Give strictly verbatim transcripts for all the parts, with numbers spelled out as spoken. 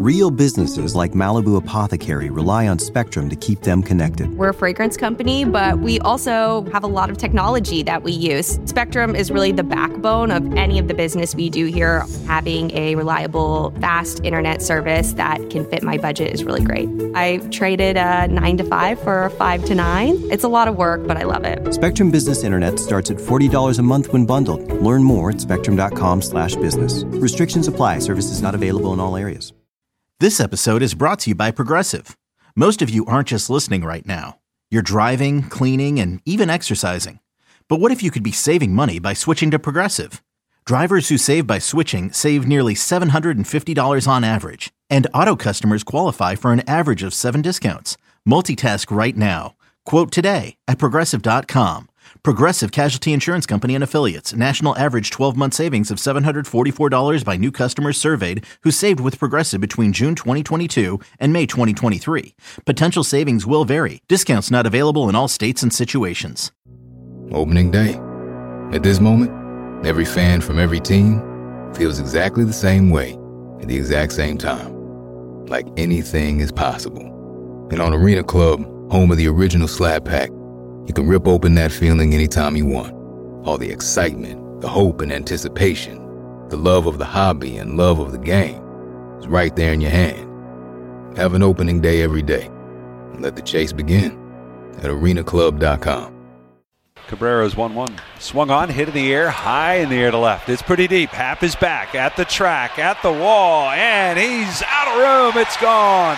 Real businesses like Malibu Apothecary rely on Spectrum to keep them connected. We're a fragrance company, but we also have a lot of technology that we use. Spectrum is really the backbone of any of the business we do here. Having a reliable, fast internet service that can fit my budget is really great. I traded a nine to five for a five to nine. It's a lot of work, but I love it. Spectrum Business Internet starts at forty dollars a month when bundled. Learn more at spectrum.com slash business. Restrictions apply. Services not available in all areas. This episode is brought to you by Progressive. Most of you aren't just listening right now. You're driving, cleaning, and even exercising. But what if you could be saving money by switching to Progressive? Drivers who save by switching save nearly seven hundred fifty dollars on average. And auto customers qualify for an average of seven discounts. Multitask right now. Quote today at Progressive dot com. Progressive Casualty Insurance Company and Affiliates. National average twelve-month savings of seven hundred forty-four dollars by new customers surveyed who saved with Progressive between June twenty twenty-two and May twenty twenty-three. Potential savings will vary. Discounts not available in all states and situations. Opening day. At this moment, every fan from every team feels exactly the same way at the exact same time. Like anything is possible. And on Arena Club, home of the original Slab Pack, you can rip open that feeling anytime you want. All the excitement, the hope and anticipation, the love of the hobby and love of the game is right there in your hand. Have an opening day every day and let the chase begin at arena club dot com. Cabrera's one one. Swung on, hit in the air, high in the air to left. It's pretty deep. Happ is back at the track, at the wall, and he's out of room. It's gone.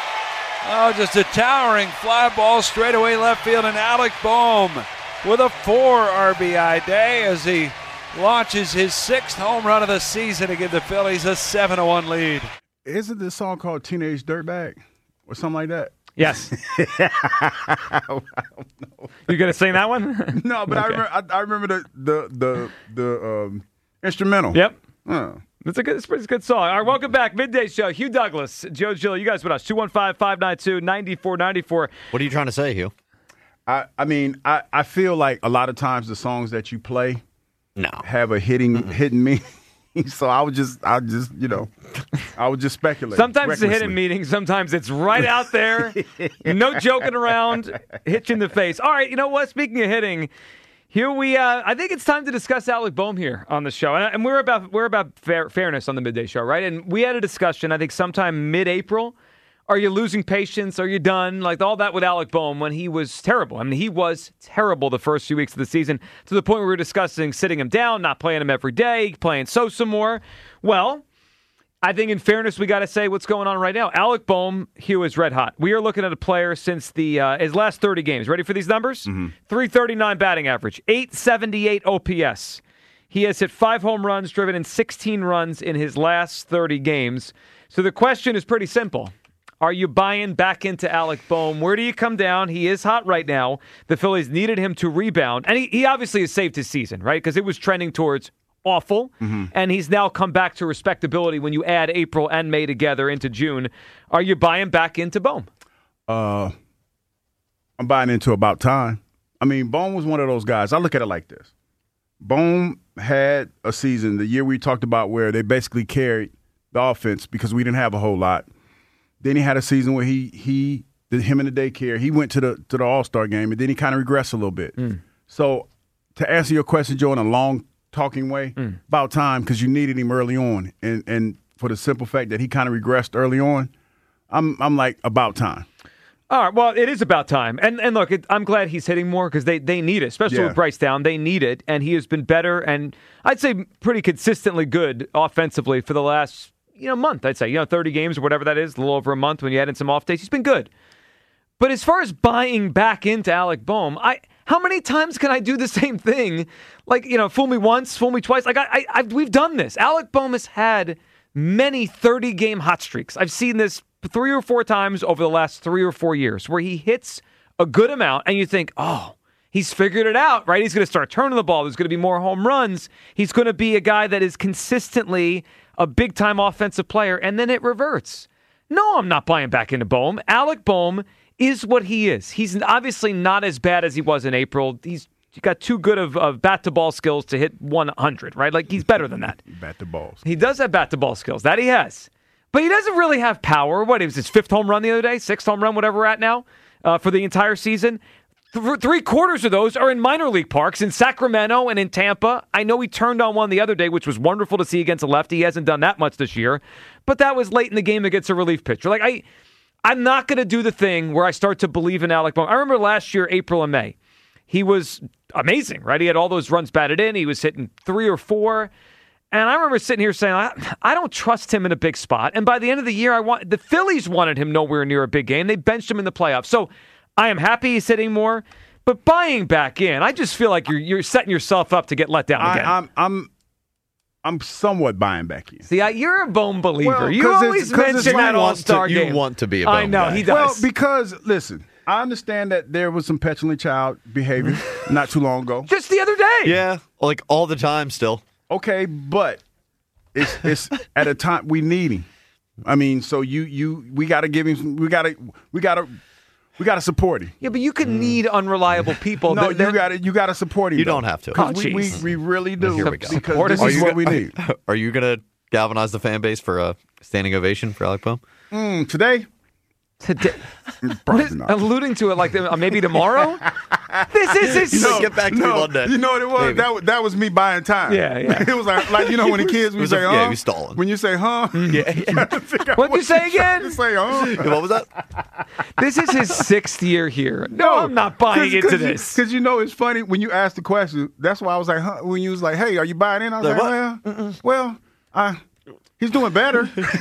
Oh, just a towering fly ball straight away left field, and Alec Bohm with a four R B I day as he launches his sixth home run of the season to give the Phillies a seven to one lead. Isn't this song called Teenage Dirtbag or something like that? Yes. You gonna sing that one? No, but okay. I remember. I, I remember the the the the um, instrumental. Yep. Oh. It's a good, it's a pretty good song. All right, welcome back. Midday Show. Hugh Douglas, Joe Gill, you guys with us. two one five, five nine two, nine four nine four. What are you trying to say, Hugh? I, I mean, I, I feel like a lot of times the songs that you play no. have a hitting Mm-mm. hidden meaning. So I would just, I would just, you know, I would just speculate. Sometimes it's a hidden meaning. Sometimes it's right out there. No joking around. Hit you in the face. All right, you know what? Speaking of hitting, here we, uh, I think it's time to discuss Alec Bohm here on the show, and, and we're about we're about fair, fairness on the Midday Show, right? And we had a discussion, I think, sometime mid-April. Are you losing patience? Are you done? Like all that with Alec Bohm when he was terrible. I mean, he was terrible the first few weeks of the season to the point where we were discussing sitting him down, not playing him every day, playing Sosa more. Well, I think in fairness, we got to say what's going on right now. Alec Bohm, Hugh, is red hot. We are looking at a player since the uh, his last thirty games. Ready for these numbers? Mm-hmm. three thirty-nine batting average, eight seventy-eight O P S. He has hit five home runs, driven in sixteen runs in his last thirty games. So the question is pretty simple. Are you buying back into Alec Bohm? Where do you come down? He is hot right now. The Phillies needed him to rebound. And he, he obviously has saved his season, right? Because it was trending towards awful, mm-hmm. and he's now come back to respectability when you add April and May together into June. Are you buying back into Bohm? Uh, I'm buying into about time. I mean, Bohm was one of those guys. I look at it like this. Bohm had a season, the year we talked about, where they basically carried the offense because we didn't have a whole lot. Then he had a season where he he did him in the daycare. He went to the to the All-Star game, and then he kind of regressed a little bit. Mm. So to answer your question, Joe, in a long talking way, mm. about time because you needed him early on, and and for the simple fact that he kind of regressed early on, I'm I'm like about time. All right, well, it is about time. And and look, it, I'm glad he's hitting more because they, they need it, especially yeah. with Bryce down. They need it, and he has been better and I'd say pretty consistently good offensively for the last you know month, I'd say. You know, thirty games or whatever that is, a little over a month when you add in some off days. He's been good. But as far as buying back into Alec Bohm, I how many times can I do the same thing? Like, you know, fool me once, fool me twice. Like, I, I I've, we've done this. Alec Bohm has had many thirty-game hot streaks. I've seen this three or four times over the last three or four years where he hits a good amount and you think, oh, he's figured it out, right? He's going to start turning the ball. There's going to be more home runs. He's going to be a guy that is consistently a big-time offensive player, and then it reverts. No, I'm not buying back into Bohm. Alec Bohm is what he is. He's obviously not as bad as he was in April. He's got too good of, of bat-to-ball skills to hit one hundred, right? Like, he's better than that. Bat to balls. He does have bat-to-ball skills. That he has. but he doesn't really have power. What, it was his fifth home run the other day? Sixth home run, whatever we're at now, uh, for the entire season. Th- three quarters of those are in minor league parks in Sacramento and in Tampa. I know he turned on one the other day, which was wonderful to see against a lefty. He hasn't done that much this year, but that was late in the game against a relief pitcher. Like I, I'm not going to do the thing where I start to believe in Alec Bohm. I remember last year, April and May, he was amazing, right? He had all those runs batted in. He was hitting three or four. And I remember sitting here saying, I, I don't trust him in a big spot. And by the end of the year, I want the Phillies wanted him nowhere near a big game. They benched him in the playoffs. So I am happy he's hitting more, but buying back in, I just feel like you're you're setting yourself up to get let down again. I, I'm I'm I'm somewhat buying back in. See, I, you're a Bohm believer. Well, you always mention like that All-Star to, game. You want to be a Bohm I know, guy. he does. Well, because, listen, I understand that there was some petulant child behavior not too long ago. Just the other day. Yeah, like all the time still. Okay, but it's it's at a time we need him. I mean, so you you we got to give him some, we got to we got to we got to support him. Yeah, but you can need unreliable people. No, They're- you got to you got to support him. You though. don't have to. 'Cause Oh, we, we jeez. we really do. Here we go. Because Support this us. is Are you what we need. Are you going to galvanize the fan base for a standing ovation for Alec Bohm? Mm, today, Today, probably what is- not. alluding to it like uh, maybe tomorrow. This is his. No, get back to no, me one day. You know what it was? Maybe. That was that was me buying time. Yeah, yeah. it was like like you know when the kids we It was say a- huh? yeah, we stalling. When you say huh? Yeah, yeah. What'd you say again? You say huh? What was that? This is his sixth year here. No, I'm not buying into this. Because you know it's funny when you ask the question. That's why I was like, huh? When you was like, hey, are you buying in? I was Like, like, what? well, well, I. He's doing better.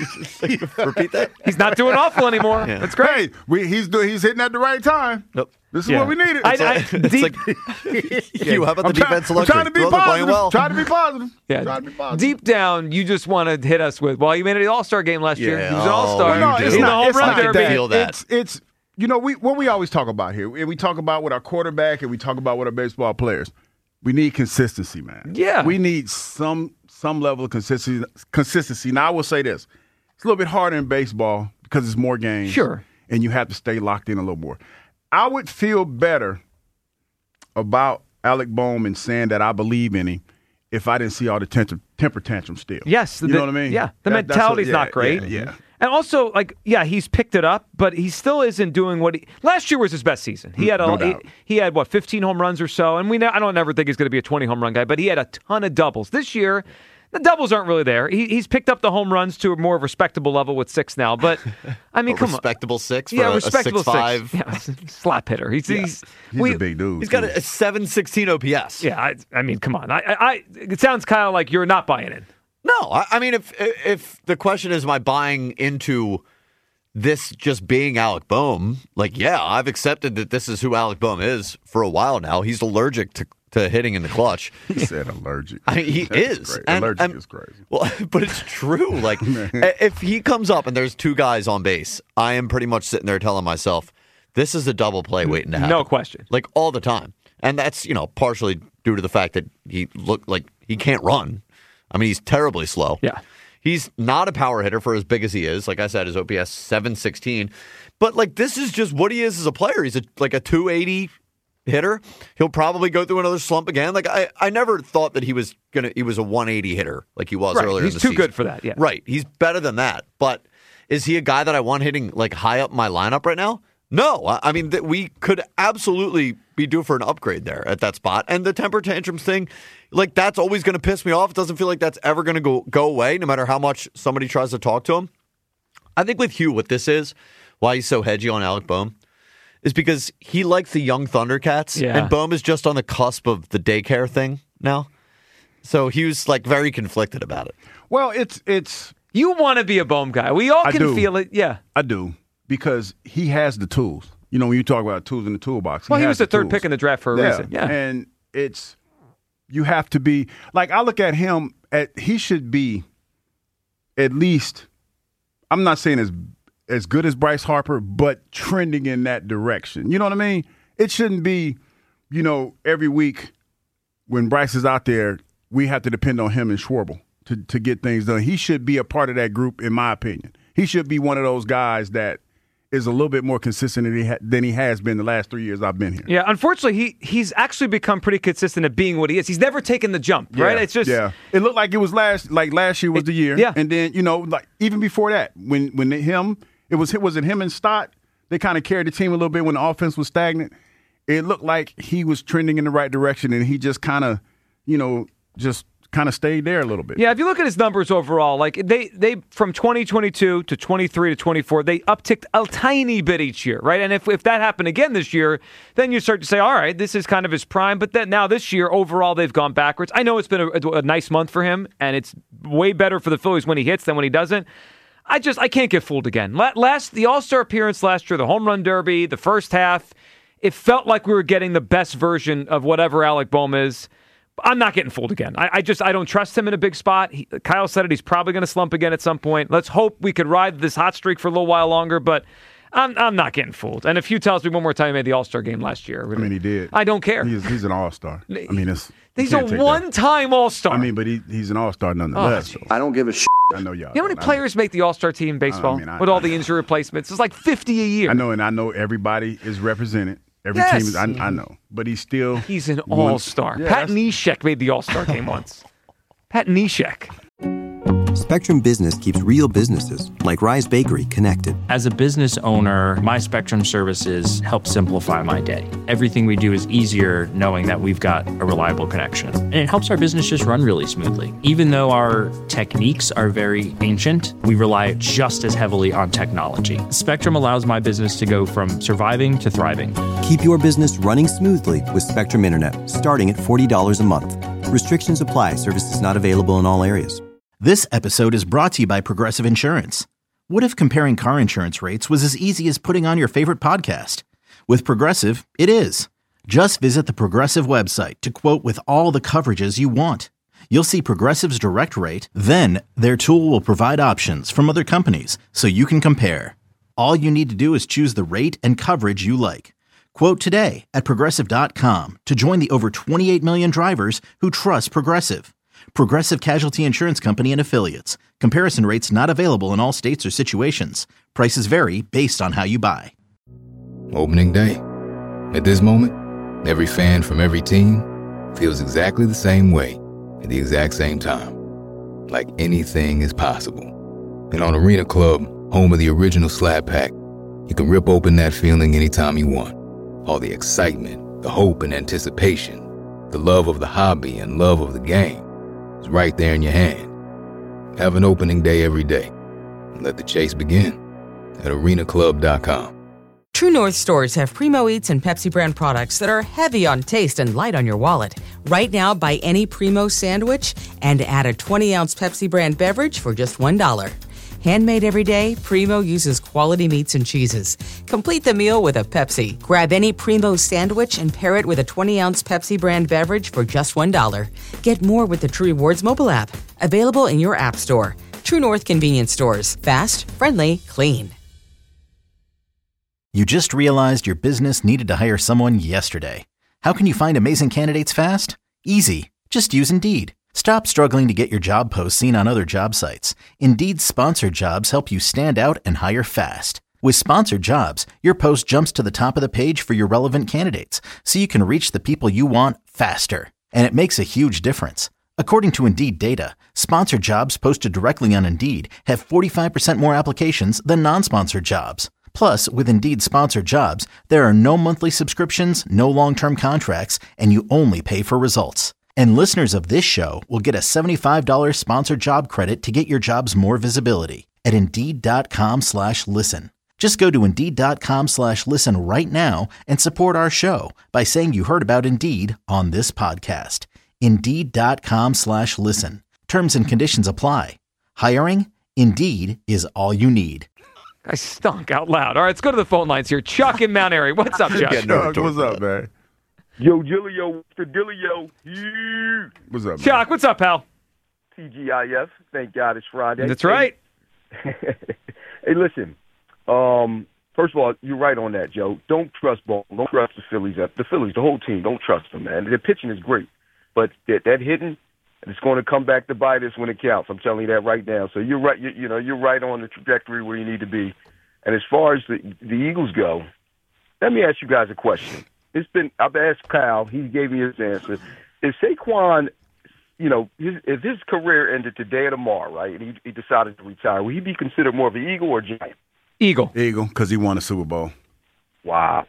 Repeat that. He's not doing awful anymore. Yeah. That's great. Hey, we, he's doing. He's hitting at the right time. Nope. This is Yeah. what we needed. I- It's I- like- It's deep, like, you, how about the I'm, try- defense I'm electric? trying to be Well, they're positive. playing well. Trying to be positive. yeah. Trying to be positive. Deep down, you just want to hit us with, well, you made it the All-Star game last year. Yeah. He was an Oh, All-Star. you no, do. it's He's not, the home it's run not derby. that. Feel that. It's it's you know we what we always talk about here, and we talk about with our quarterback, and we talk about with our baseball players. We need consistency, man. Yeah. we need some some level of consistency. Consistency. Now, I will say this: it's a little bit harder in baseball because it's more games. Sure. and you have to stay locked in a little more. I would feel better about Alec Bohm and saying that I believe in him if I didn't see all the temper, temper tantrum still. Yes. You the- know what I mean? Yeah. The That- that's mentality's what- not yeah, great. Yeah, yeah. And also, like, yeah, he's picked it up, but he still isn't doing what he. Last year was his best season. He had a, No he, doubt. he had what fifteen home runs or so, and we ne- I don't ever think he's going to be a twenty home run guy, but he had a ton of doubles this year. The doubles aren't really there. He, he's picked up the home runs to a more respectable level with six now. But I mean, A come respectable six on, for yeah, a, respectable a six five. six, yeah, slap hitter. He's he's, He's we- a big dude. He's got too. a, a seven sixteen O P S. Yeah, I, I mean, come on. I, I, I it sounds kind of like you're not buying in. No, I, I mean, if if the question is, am I buying into this just being Alec Bohm? Like, yeah, I've accepted that this is who Alec Bohm is for a while now. He's allergic to, to hitting in the clutch. He said allergic. I mean, he That's is. crazy. And- allergic and- is crazy. Well, but it's true. Like, if he comes up and there's two guys on base, I am pretty much sitting there telling myself, this is a double play waiting to happen. No question. Like, all the time. And that's, you know, partially due to the fact that he looked like he can't run. I mean, he's terribly slow. Yeah. He's not a power hitter for as big as he is. Like I said, his O P S seven sixteen. But, like, this is just what he is as a player. He's a, like a two eighty hitter. He'll probably go through another slump again. Like, I, I never thought that he was gonna he was a one eighty hitter like he was Right. earlier He's in the too season. good for that, yeah. Right. He's better than that. But is he a guy that I want hitting, like, high up my lineup right now? No. I, I mean, th- we could absolutely be due for an upgrade there at that spot. And the temper tantrums thing, like, that's always going to piss me off. It doesn't feel like that's ever going to go go away, no matter how much somebody tries to talk to him. I think with Hugh, what this is, why he's so hedgy on Alec Bohm, is because he likes the young Thundercats, Yeah. and Bohm is just on the cusp of the daycare thing now. So he was, like, very conflicted about it. Well, it's it's You want to be a Bohm guy. We all I can do. feel it. Yeah. I do because he has the tools. You know, when you talk about tools in the toolbox, Well, he has was the third tools. pick in the draft for a yeah. reason. Yeah. and it's you have to be like I look at him at he should be at least. I'm not saying as as good as Bryce Harper, but trending in that direction. You know what I mean? It shouldn't be, you know, every week when Bryce is out there, we have to depend on him and Schwarber to to get things done. He should be a part of that group, in my opinion. He should be one of those guys that is a little bit more consistent than he, ha- than he has been the last three years I've been here. Yeah, unfortunately, he he's actually become pretty consistent at being what he is. He's never taken the jump, right? Yeah, It's just yeah. It looked like it was last like last year was It- the year, yeah. and then you know like even before that when when him it was was it him and Stott, they kind of carried the team a little bit when the offense was stagnant. It looked like he was trending in the right direction, and he just kind of you know just. kind of stayed there a little bit. Yeah, if you look at his numbers overall, like they they from twenty twenty-two to twenty-three to twenty-four, they upticked a tiny bit each year, right? And if if that happened again this year, then you start to say, all right, this is kind of his prime. But then now this year, overall, they've gone backwards. I know it's been a, a nice month for him, and it's way better for the Phillies when he hits than when he doesn't. I just I can't get fooled again. Last the All-Star appearance last year, the home run derby, the first half, it felt like we were getting the best version of whatever Alec Bohm is. I'm not getting fooled again. I, I just I don't trust him in a big spot. He, Kyle said it. He's probably going to slump again at some point. Let's hope we could ride this hot streak for a little while longer, but I'm I'm not getting fooled. And if you tell us me one more time he made the All-Star game last year. I mean, he did. I don't care. He's, he's an All-Star. I mean, it's He's a one-time All-Star. I mean, but he, he's an All-Star nonetheless. Oh, I don't give a shit. I know y'all. You know how many players make the All-Star team in baseball I mean, I, with all I, the injury replacements? It's like fifty a year. I know, and I know everybody is represented. Every Yes. team is, I, I know, but he's still. He's an one- all-star. Yeah, Pat that's- Neshek made the all-star game once. Pat Neshek. Spectrum Business keeps real businesses, like Rise Bakery, connected. As a business owner, my Spectrum services help simplify my day. Everything we do is easier knowing that we've got a reliable connection. And it helps our business just run really smoothly. Even though our techniques are very ancient, we rely just as heavily on technology. Spectrum allows my business to go from surviving to thriving. Keep your business running smoothly with Spectrum Internet, starting at forty dollars a month. Restrictions apply. Services not available in all areas. This episode is brought to you by Progressive Insurance. What if comparing car insurance rates was as easy as putting on your favorite podcast? With Progressive, it is. Just visit the Progressive website to quote with all the coverages you want. You'll see Progressive's direct rate, then their tool will provide options from other companies so you can compare. All you need to do is choose the rate and coverage you like. Quote today at Progressive dot com to join the over twenty-eight million drivers who trust Progressive. Progressive Casualty Insurance Company and Affiliates. Comparison rates not available in all states or situations. Prices vary based on how you buy. Opening day. At this moment, every fan from every team feels exactly the same way at the exact same time. Like anything is possible. And on Arena Club, home of the original Slab Pack, you can rip open that feeling anytime you want. All the excitement, the hope and anticipation, the love of the hobby and love of the game is right there in your hand. Have an opening day every day. And let the chase begin at arena club dot com. True North stores have Primo Eats and Pepsi brand products that are heavy on taste and light on your wallet. Right now, buy any Primo sandwich and add a twenty ounce Pepsi brand beverage for just one dollar. Handmade every day, Primo uses quality meats and cheeses. Complete the meal with a Pepsi. Grab any Primo sandwich and pair it with a twenty ounce Pepsi brand beverage for just one dollar. Get more with the True Rewards mobile app. Available in your app store. True North convenience stores. Fast, friendly, clean. You just realized your business needed to hire someone yesterday. How can you find amazing candidates fast? Easy. Just use Indeed. Stop struggling to get your job posts seen on other job sites. Indeed's sponsored jobs help you stand out and hire fast. With sponsored jobs, your post jumps to the top of the page for your relevant candidates, so you can reach the people you want faster. And it makes a huge difference. According to Indeed data, sponsored jobs posted directly on Indeed have forty-five percent more applications than non-sponsored jobs. Plus, with Indeed sponsored jobs, there are no monthly subscriptions, no long-term contracts, and you only pay for results. And listeners of this show will get a seventy-five dollars sponsored job credit to get your jobs more visibility at Indeed.com slash listen. Just go to Indeed.com slash listen right now and support our show by saying you heard about Indeed on this podcast. Indeed.com slash listen. Terms and conditions apply. Hiring? Indeed is all you need. I stunk out loud. All right, let's go to the phone lines here. Chuck in Mount Airy. What's up, Chuck? Chuck, what's up, man? Yo, Gillio, Mister Dillio. Yeah. What's up, man? Chuck, what's up, pal? T G I F. Thank God it's Friday. That's right. Hey, listen. Um, first of all, you're right on that, Joe. Don't trust ball. Don't trust the Phillies. The Phillies, the whole team. Don't trust them, man. Their pitching is great, but that, that hitting, it's going to come back to bite us when it counts. I'm telling you that right now. So you're right. You, you know, you're right on the trajectory where you need to be. And as far as the, the Eagles go, let me ask you guys a question. It's been I've asked Kyle. He gave me his answer. Is Saquon, you know, his, if his career ended today or tomorrow, right, and he, he decided to retire, would he be considered more of an Eagle or Giant? Eagle. Eagle, because he won a Super Bowl. Wow.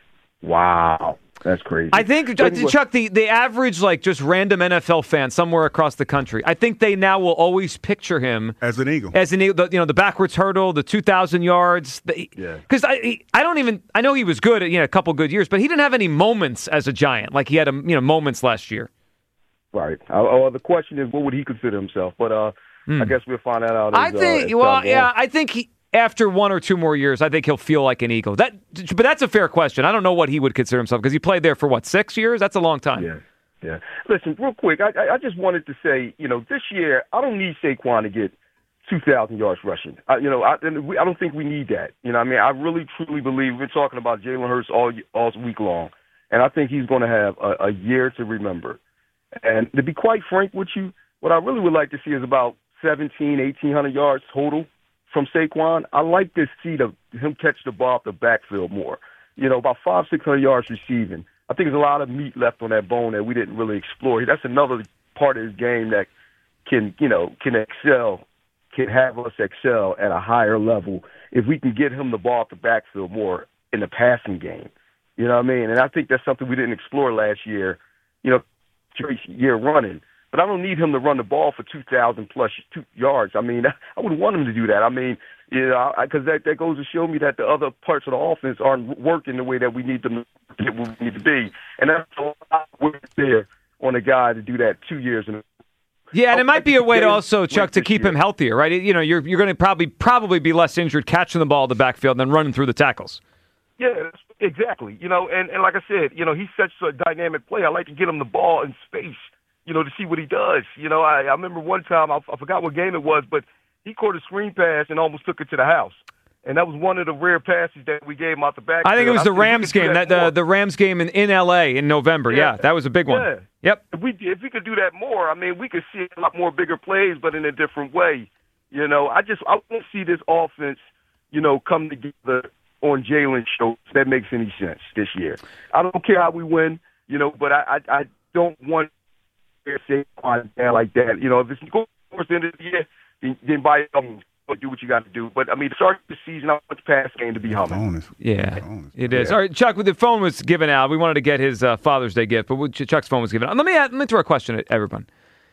Wow. That's crazy. I think, Chuck, the, the average, like, just random N F L fan somewhere across the country, I think they now will always picture him as an Eagle. As an Eagle, the, you know, the backwards hurdle, the two thousand yards. The, yeah. Because I I don't even, I know he was good at, you know, a couple good years, but he didn't have any moments as a Giant. Like, he had, a, you know, moments last year. Right. Uh, the question is, what would he consider himself? But uh, mm. I guess we'll find that out. I as, think, uh, well, yeah, I think he, after one or two more years, I think he'll feel like an Eagle. That, but that's a fair question. I don't know what he would consider himself because he played there for what, six years? That's a long time. Yeah, yeah. Listen, real quick, I, I just wanted to say, you know, this year I don't need Saquon to get two thousand yards rushing. I, you know, I, I don't think we need that. You know, I mean, I really truly believe we're talking about Jalen Hurts all all week long, and I think he's going to have a, a year to remember. And to be quite frank with you, what I really would like to see is about seventeen, eighteen hundred yards total from Saquon. I like to see the, him catch the ball off the backfield more. You know, about five, six hundred yards receiving. I think there's a lot of meat left on that bone that we didn't really explore. That's another part of his game that can, you know, can excel, can have us excel at a higher level if we can get him the ball off the backfield more in the passing game. You know what I mean? And I think that's something we didn't explore last year, you know, year running. But I don't need him to run the ball for two thousand plus two yards. I mean, I wouldn't want him to do that. I mean, you know, because that, that goes to show me that the other parts of the offense aren't working the way that we need them to get where we need to be. And that's a lot of work there on a guy to do that two years in a Yeah, and it might be a way to also, Chuck, to keep him healthier, right? You know, you're you're going to probably probably be less injured catching the ball in the backfield than running through the tackles. Yeah, exactly. You know, and, and like I said, you know, he's such a dynamic player. I like to get him the ball in space, you know, to see what he does. You know, I, I remember one time, I, I forgot what game it was, but he caught a screen pass and almost took it to the house. And that was one of the rare passes that we gave him out the back. I think it was the Rams game, that, that the the Rams game in, in L A in November. Yeah. yeah, that was a big one. Yeah. Yep. If we if we could do that more, I mean, we could see a lot more bigger plays, but in a different way. You know, I just I want to see this offense, you know, come together on Jalen shows that makes any sense this year. I don't care how we win, you know, but I I, I don't want to say down like that. You know, if it's going towards the end of the year, then, then by all means, do what you got to do. But, I mean, to start the season, I want the pass game to be humming. Yeah, it is. All right, Chuck, the phone was given out. We wanted to get his uh, Father's Day gift, but Chuck's phone was given out. Let me, add, let me throw a question at everyone.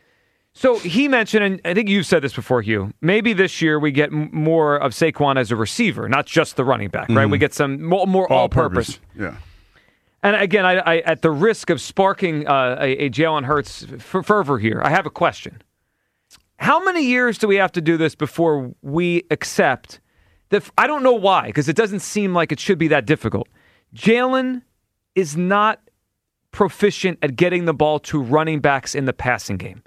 So he mentioned, and I think you've said this before, Hugh, maybe this year we get m- more of Saquon as a receiver, not just the running back, right? Mm-hmm. We get some more, more all-purpose. Yeah. And again, I, I, at the risk of sparking uh, a, a Jalen Hurts f- fervor here, I have a question. How many years do we have to do this before we accept that? I don't know why, because it doesn't seem like it should be that difficult. Jalen is not proficient at getting the ball to running backs in the passing game.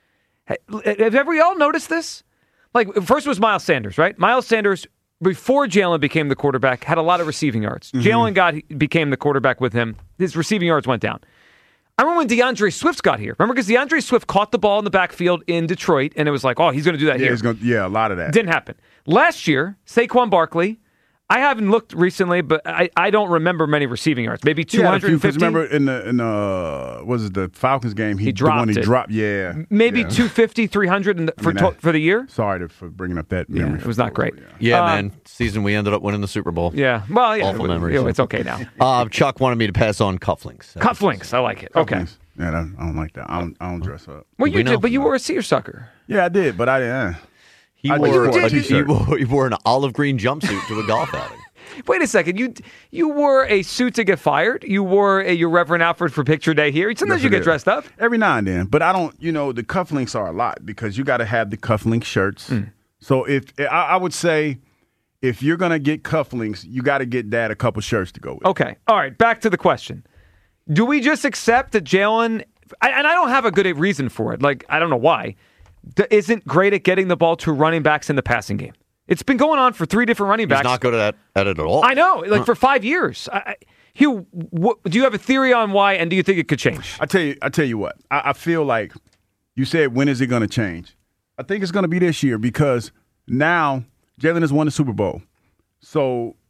Have we all noticed this? Like, first was Miles Sanders, right? Miles Sanders, before Jalen became the quarterback, had a lot of receiving yards. Mm-hmm. Jalen got became the quarterback with him. His receiving yards went down. I remember when DeAndre Swift got here. Remember, because DeAndre Swift caught the ball in the backfield in Detroit, and it was like, oh, he's going to do that yeah, here. He's gonna, yeah, a lot of that. Didn't happen. Last year, Saquon Barkley, I haven't looked recently, but I, I don't remember many receiving yards. Maybe two hundred fifty. Yeah, remember in the in the was it the Falcons game? He, he dropped the one he it. dropped. Yeah, maybe yeah. two fifty, three hundred in the, for I mean, to, for the year. Sorry to, for bringing up that memory. Yeah, it was not great. Yeah, yeah uh, man. Season we ended up winning the Super Bowl. Yeah, well, yeah, awful it, memories. It, it's okay now. Uh, Chuck wanted me to pass on cufflinks. Cufflinks, I like it. Cufflinks. Okay. Yeah, I don't like that. I don't, I don't dress up. Well, you we did, know. but you were a seersucker. Yeah, I did, but I didn't. He, I wore, did, a, he, wore, he wore an olive green jumpsuit to a golf outing. Wait a second. You you wore a suit to get fired? You wore a your Reverend Alfred for picture day here? Sometimes yes, you get is. dressed up. Every now and then. But I don't, you know, the cufflinks are a lot because you got to have the cufflink shirts. Mm. So if I, I would say if you're going to get cufflinks, you got to get Dad a couple shirts to go with. Okay. All right. Back to the question. Do we just accept that Jalen, and I don't have a good reason for it, like, I don't know why, isn't great at getting the ball to running backs in the passing game? It's been going on for three different running backs. He's not good at, at it at all. I know, like huh. for five years. I, Hugh, what, do you have a theory on why, and do you think it could change? I tell you, I tell you what. I, I feel like you said, when is it going to change? I think it's going to be this year because now Jalen has won the Super Bowl. So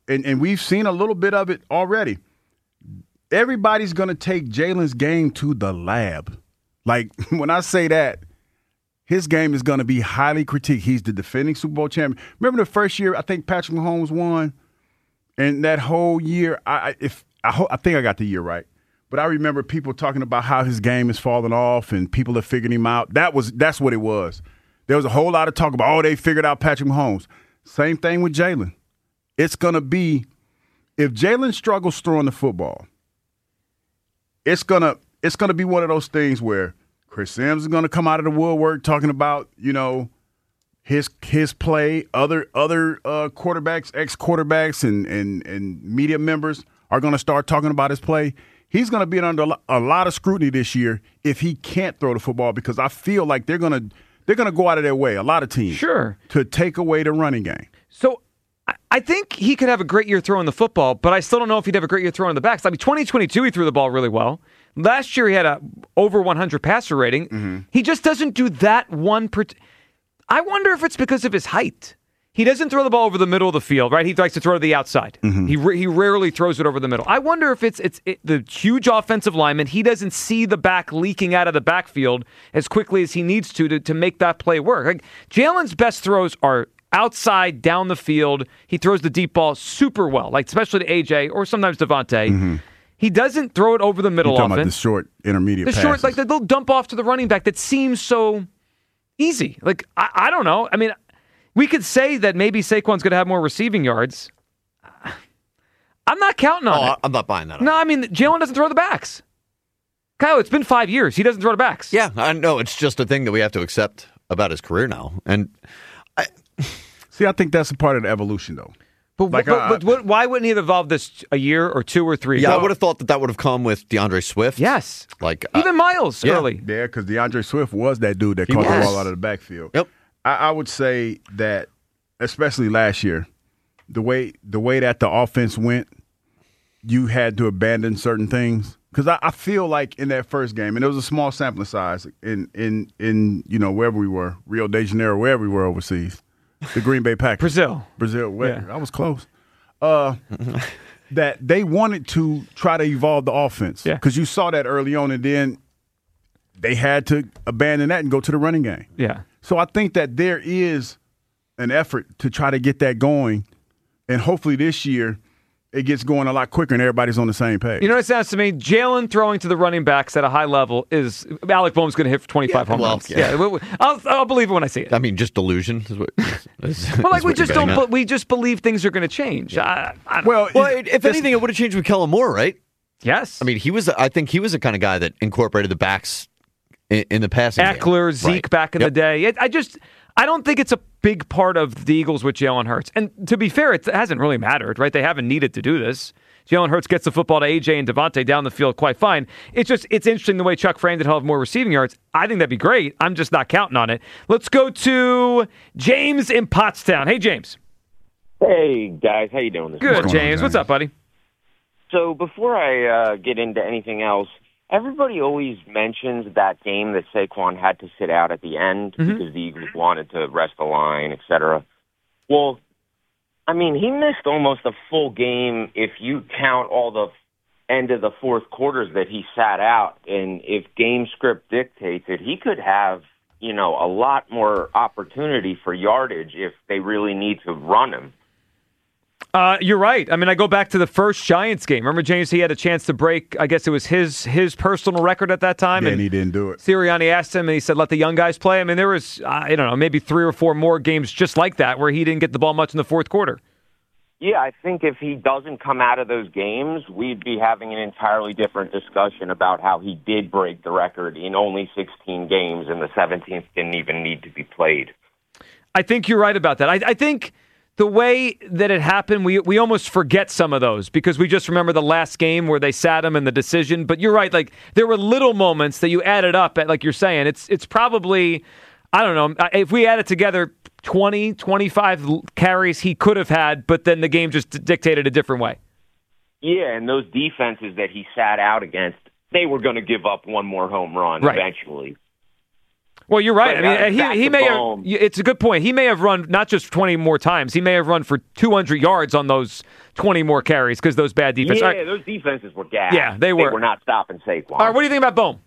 and, and we've seen a little bit of it already. Everybody's going to take Jalen's game to the lab. Like, when I say that, his game is going to be highly critiqued. He's the defending Super Bowl champion. Remember the first year I think Patrick Mahomes won? And that whole year, I if I, ho- I think I got the year right. But I remember people talking about how his game is falling off and people have figured him out. That was That's what it was. There was a whole lot of talk about, oh, they figured out Patrick Mahomes. Same thing with Jalen. It's going to be, if Jalen struggles throwing the football, it's going to it's gonna be one of those things where Chris Sims is going to come out of the woodwork talking about, you know, his his play. Other other uh, quarterbacks, ex-quarterbacks and, and, and media members are going to start talking about his play. He's going to be under a lot of scrutiny this year if he can't throw the football, because I feel like they're going to they're going to go out of their way, a lot of teams, sure, to take away the running game. So I think he could have a great year throwing the football, but I still don't know if he'd have a great year throwing the backs. I mean, twenty twenty-two, he threw the ball really well. Last year, he had a over one hundred passer rating. Mm-hmm. He just doesn't do that one. Per- I wonder if it's because of his height. He doesn't throw the ball over the middle of the field, right? He likes to throw to the outside. Mm-hmm. He re- he rarely throws it over the middle. I wonder if it's it's it, the huge offensive lineman. He doesn't see the back leaking out of the backfield as quickly as he needs to to, to make that play work. Like, Jalen's best throws are outside, down the field. He throws the deep ball super well, like especially to A J or sometimes Devontae. Mm-hmm. He doesn't throw it over the middle You're talking often. About the short, intermediate The passes. short, like the little dump off to the running back that seems so easy. Like, I, I don't know. I mean, we could say that maybe Saquon's going to have more receiving yards. I'm not counting on oh, it. I'm not buying that. No, I mean, Jalen doesn't throw the backs. Kyle, it's been five years. He doesn't throw the backs. Yeah, I know. It's just a thing that we have to accept about his career now. And I, see, I think that's a part of the evolution, though. But, like, but, uh, but what, why wouldn't he have evolved this a year or two or three yeah, ago? I would have thought that that would have come with DeAndre Swift. Yes. Like Even uh, Miles yeah. early. Yeah, because DeAndre Swift was that dude that He caught was. the ball out of the backfield. Yep. I, I would say that, especially last year, the way the way that the offense went, you had to abandon certain things. Because I, I feel like in that first game, and it was a small sampling size in in in you know wherever we were, Rio de Janeiro, wherever we were overseas, the Green Bay Packers, Brazil, Brazil. Where yeah. I was close. Uh, that they wanted to try to evolve the offense. Because yeah. you saw that early on, and then they had to abandon that and go to the running game. Yeah. So I think that there is an effort to try to get that going, and hopefully this year it gets going a lot quicker and everybody's on the same page. You know what it sounds to me? Jalen throwing to the running backs at a high level is Alec Boehm's going to hit for twenty-five Yeah, home well, runs. yeah. Yeah, I'll, I'll believe it when I see it. I mean, just delusion. Is what, is, well, like is we what just you're don't. getting at. Be- we just believe things are going to change. I, I don't well, Well, it- if this- anything, it would have changed with Kellen Moore, right? yes. I mean, he was. I think he was the kind of guy that incorporated the backs in, in the passing game. Eckler, Zeke Right. back in Yep. the day. It, I just, I don't think it's a big part of the Eagles with Jalen Hurts. And to be fair, it hasn't really mattered, right? They haven't needed to do this. Jalen Hurts gets the football to A J and Devontae down the field quite fine. It's just, it's interesting the way Chuck framed it. He'll have more receiving yards. I think that'd be great. I'm just not counting on it. Let's go to James in Pottstown. Hey, James. Hey, guys. How you doing this Good, morning? James. What's up, buddy? So before I uh, get into anything else, everybody always mentions that game that Saquon had to sit out at the end Mm-hmm. because the Eagles wanted to rest the line, et cetera. Well, I mean, he missed almost a full game if you count all the end of the fourth quarters that he sat out. And if game script dictates it, he could have, you know, a lot more opportunity for yardage if they really need to run him. Uh, you're right. I mean, I go back to the first Giants game. Remember, James, he had a chance to break, I guess it was his his personal record at that time. Yeah, and and he didn't do it. Sirianni asked him, and he said, let the young guys play. I mean, there was, I don't know, maybe three or four more games just like that where he didn't get the ball much in the fourth quarter. Yeah, I think if he doesn't come out of those games, we'd be having an entirely different discussion about how he did break the record in only sixteen games, and the seventeenth didn't even need to be played. I think you're right about that. I, I think the way that it happened, we we almost forget some of those because we just remember the last game where they sat him in the decision. But you're right. Like, there were little moments that you added up at, like you're saying, it's it's probably, I don't know, if we add it together, twenty, twenty-five carries he could have had, but then the game just dictated a different way. Yeah, and those defenses that he sat out against, they were going to give up one more home run Right. eventually. Well, you're right. But, I uh, mean, back he he to may Bohm. have. It's a good point. He may have run not just twenty more times. He may have run for two hundred yards on those twenty more carries because those bad defenses. Yeah, All right. those defenses were gassed. Yeah, they were. They were not stopping Saquon. All right, what do you think about Bohm?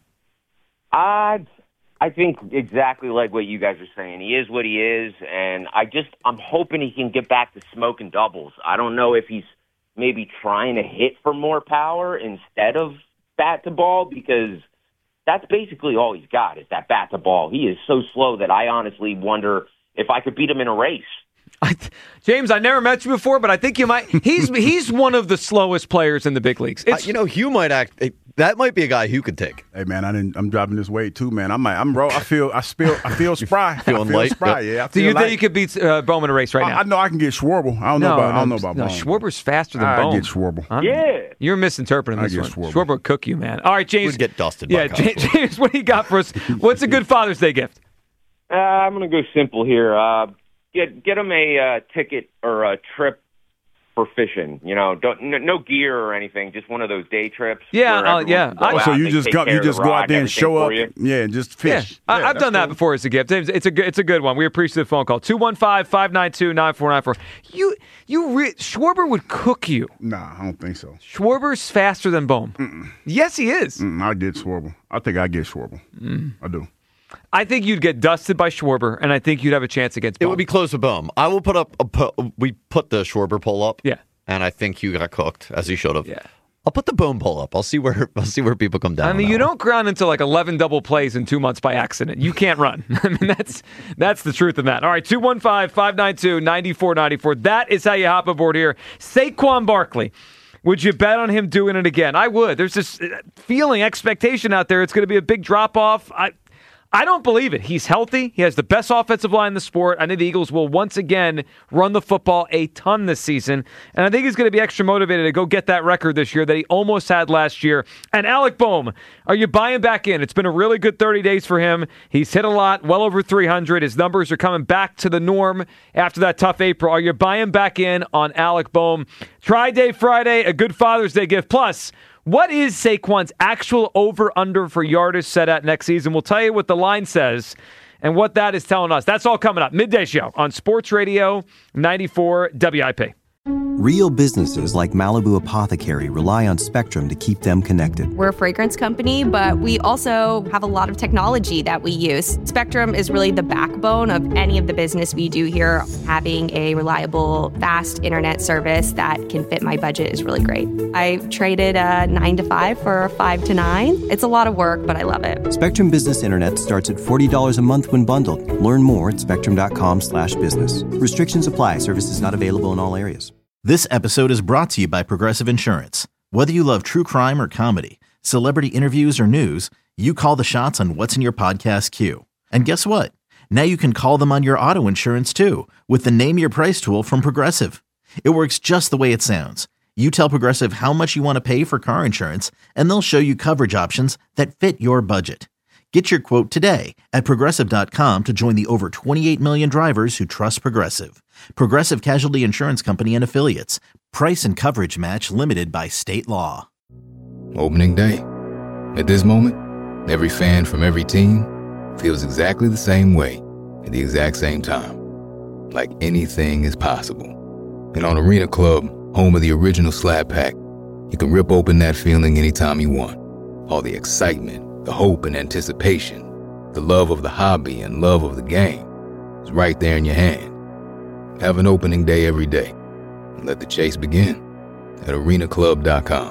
I I think exactly like what you guys are saying. He is what he is, and I just I'm hoping he can get back to smoking doubles. I don't know if he's maybe trying to hit for more power instead of bat to ball, because that's basically all he's got is that bat to ball. He is so slow that I honestly wonder if I could beat him in a race. I, James, I never met you before, but I think you might. He's he's one of the slowest players in the big leagues. Uh, you know, Hugh might act. That might be a guy Hugh could take. Hey man, I didn't. I'm driving this weight too, man. I might. I'm raw. I feel. I feel. I feel spry. Feeling I feel light? spry. Yep. Yeah. I Do feel you light. think you could beat uh, Bohm in a race right I, now? I know I can get Schwarber. I don't know no, about. no, I don't know about no, Bohm. Schwarber's faster than I Bohm. get Schwarber. I'm- Yeah. You're misinterpreting I this get one. Schwarber. Schwarber would cook you, man. All right, James. Would get dusted Yeah, by Kyle James, James, what do you got for us? What's a good Father's Day gift? Uh, I'm going to go simple here. Uh, get get him a uh, ticket or a trip for fishing. You know, don't, no, no gear or anything. Just one of those day trips. Yeah, where uh, everyone yeah. can go I- Oh, so out, you they just take go. care You of the just go rod out there and everything show for up. you. Yeah, and just Yeah, fish. I, Yeah, I've that's done that cool. before as a gift. James, it's a good, it's a good one. We appreciate the phone call. two one five, five nine two, nine four nine four. You, you, re- Schwarber would cook you. Nah, I don't think so. Schwarber's faster than Bohm. Yes, he is. Mm, I get Schwarber. I think I get Schwarber. Mm. I do. I think you'd get dusted by Schwarber, and I think you'd have a chance against It Bohm. would be close to Bohm. I will put up a. Po- we put the Schwarber poll up. Yeah. And I think Hugh got cooked as he should have. Yeah. I'll put the Bohm poll up. I'll see where I'll see where people come down. I on mean, that you one. don't ground into like eleven double plays in two months by accident. You can't run. I mean, that's that's the truth of that. All right, two one five, five nine two, nine four nine four. That is how you hop aboard here. Saquon Barkley. Would you bet on him doing it again? I would. There's this feeling, expectation out there. It's going to be a big drop-off. I I don't believe it. He's healthy. He has the best offensive line in the sport. I think the Eagles will once again run the football a ton this season. And I think he's going to be extra motivated to go get that record this year that he almost had last year. And Alec Bohm, are you buying back in? It's been a really good thirty days for him. He's hit a lot, well over three hundred. His numbers are coming back to the norm after that tough April. Are you buying back in on Alec Bohm? Tri-Day Friday, a good Father's Day gift. Plus, what is Saquon's actual over-under for yardage set at next season? We'll tell you what the line says and what that is telling us. That's all coming up. Midday Show on Sports Radio ninety-four W I P. Real businesses like Malibu Apothecary rely on Spectrum to keep them connected. We're a fragrance company, but we also have a lot of technology that we use. Spectrum is really the backbone of any of the business we do here. Having a reliable, fast internet service that can fit my budget is really great. I traded a nine to five for a five to nine. It's a lot of work, but I love it. Spectrum Business Internet starts at forty dollars a month when bundled. Learn more at spectrum.com slash business. Restrictions apply. Services not available in all areas. This episode is brought to you by Progressive Insurance. Whether you love true crime or comedy, celebrity interviews or news, you call the shots on what's in your podcast queue. And guess what? Now you can call them on your auto insurance too with the Name Your Price tool from Progressive. It works just the way it sounds. You tell Progressive how much you want to pay for car insurance, and they'll show you coverage options that fit your budget. Get your quote today at Progressive dot com to join the over twenty-eight million drivers who trust Progressive. Progressive Casualty Insurance Company and Affiliates. Price and coverage match limited by state law. Opening day. At this moment, every fan from every team feels exactly the same way at the exact same time. Like anything is possible. And on Arena Club, home of the original Slab Pack, you can rip open that feeling anytime you want. All the excitement, the hope and anticipation, the love of the hobby and love of the game is right there in your hand. Have an opening day every day. And let the chase begin at arena club dot com.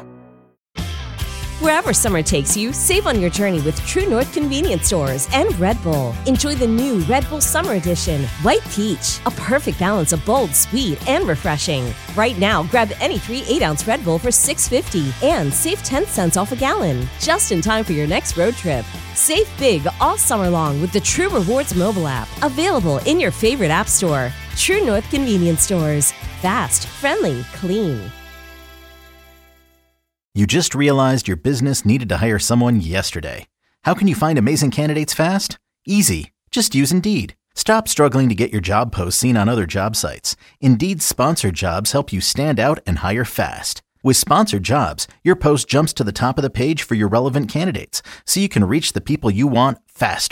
Wherever summer takes you, save on your journey with True North Convenience Stores and Red Bull. Enjoy the new Red Bull Summer Edition, White Peach, a perfect balance of bold, sweet, and refreshing. Right now, grab any three eight-ounce Red Bull for six fifty and save ten cents off a gallon, just in time for your next road trip. Save big all summer long with the True Rewards mobile app, available in your favorite app store. True North Convenience Stores. Fast, friendly, clean. You just realized your business needed to hire someone yesterday. How can you find amazing candidates fast? Easy. Just use Indeed. Stop struggling to get your job posts seen on other job sites. Indeed's sponsored jobs help you stand out and hire fast. With sponsored jobs, your post jumps to the top of the page for your relevant candidates, so you can reach the people you want faster.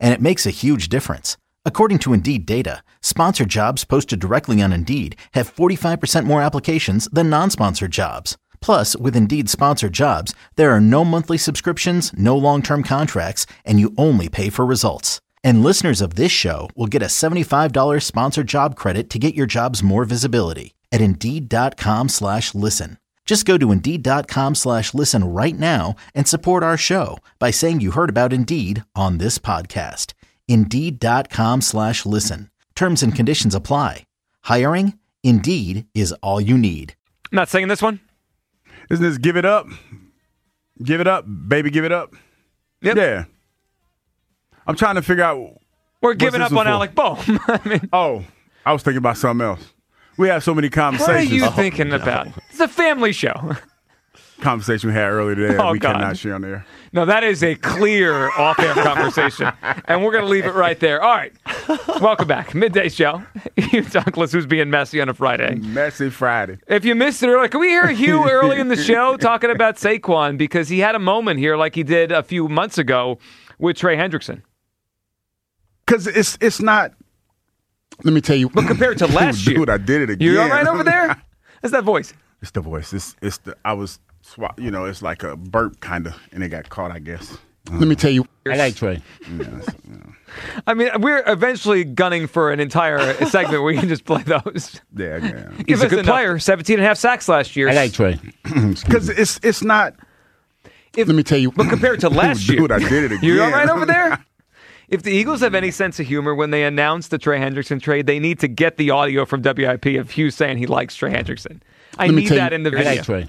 And it makes a huge difference. According to Indeed data, sponsored jobs posted directly on Indeed have forty-five percent more applications than non-sponsored jobs. Plus, with Indeed sponsored jobs, there are no monthly subscriptions, no long-term contracts, and you only pay for results. And listeners of this show will get a seventy-five dollars sponsored job credit to get your jobs more visibility at Indeed.com slash listen. Just go to Indeed.com slash listen right now and support our show by saying you heard about Indeed on this podcast. Indeed.com slash listen. Terms and conditions apply. Hiring? Indeed is all you need. I'm not singing this one. Isn't this Give It Up? Give it up, baby, give it up. Yep. Yeah. I'm trying to figure out. We're giving up on Alec Bohm. I mean, oh, I was thinking about something else. We have so many conversations. What are you oh, thinking no. about? It's a family show. Conversation we had earlier today that Oh, we God. cannot share on there. No, that is a clear off-air conversation, and we're going to leave it right there. All right, welcome back. Midday show. Hugh Douglas, who's being messy on a Friday. Messy Friday. If you missed it earlier, can we hear Hugh early in the show talking about Saquon? Because he had a moment here like he did a few months ago with Trey Hendrickson. Because it's it's not. Let me tell you. But compared to last year. Dude, I did it again. You all right over there? That's that voice. It's the voice. It's, it's the, I was, swap, you know, it's like a burp kind of, and it got caught, I guess. Let me tell you. I like Trey. Yes, yeah. I mean, we're eventually gunning for an entire segment where you can just play those. Yeah, yeah. He's a good player. seventeen and a half sacks last year. I like Trey. Because it's it's not. If, Let me tell you. But compared to last Dude, year. Dude, I did it again. You all right over there? If the Eagles have any sense of humor when they announce the Trey Hendrickson trade, they need to get the audio from W I P of Hugh saying he likes Trey Hendrickson. I Let me need tell that you, in the I video. like Trey.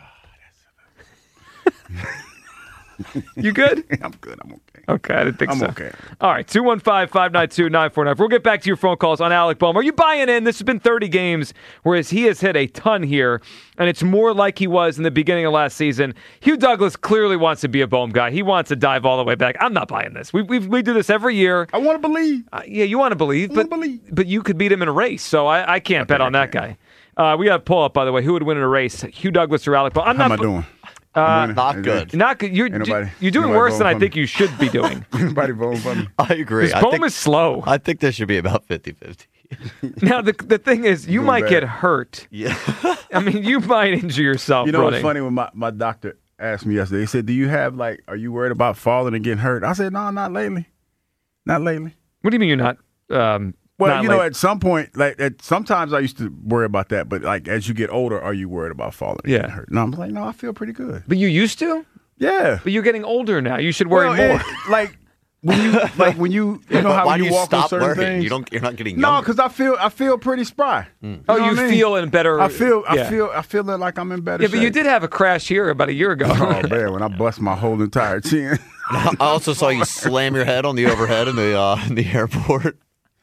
You good? I'm good. I'm okay. Okay, I didn't think I'm so. okay. All right, two one five, five nine two, nine four nine. We'll get back to your phone calls on Alec Bohm. Are you buying in? This has been thirty games, whereas he has hit a ton here, and it's more like he was in the beginning of last season. Hugh Douglas clearly wants to be a Bohm guy. He wants to dive all the way back. I'm not buying this. We we we do this every year. I want to believe. Uh, yeah, you want to believe, but believe. but you could beat him in a race, so I, I can't bet on that guy. Uh, we got to pull up, by the way, who would win in a race, Hugh Douglas or Alec Bohm. I'm How not am I doing? Uh, Not good. Not good. You're, Anybody- you're doing anybody worse than voting I for think me? you should be doing. Anybody voting for me? I agree. This I Bohm think, is slow. I think this should be about fifty-fifty. Now, the the thing is, you Doing might bad. get hurt. Yeah. I mean, you might injure yourself You know running. what's funny? When my, my doctor asked me yesterday, he said, do you have, like, are you worried about falling and getting hurt? I said, no, not lately. Not lately. What do you mean you're not? Um, Well, not you know, like- at some point, like, at, sometimes I used to worry about that, but, like, as you get older, are you worried about falling and Yeah. getting hurt? No, I'm like, no, I feel pretty good. but you used to? Yeah. But you're getting older now. You should worry Well, more. it- like, when you, like, when you, you know how Why when do you you walk on stop certain worrying? things. You don't. You're not getting No, younger. because I feel, I feel pretty spry. oh, know you what I mean? feel in better. I feel, I yeah. feel, I feel like I'm in better Yeah, shape. but you did have a crash here about a year ago. Oh man, when I bust my whole entire chin. I also saw you slam your head on the overhead in the uh, in the airport.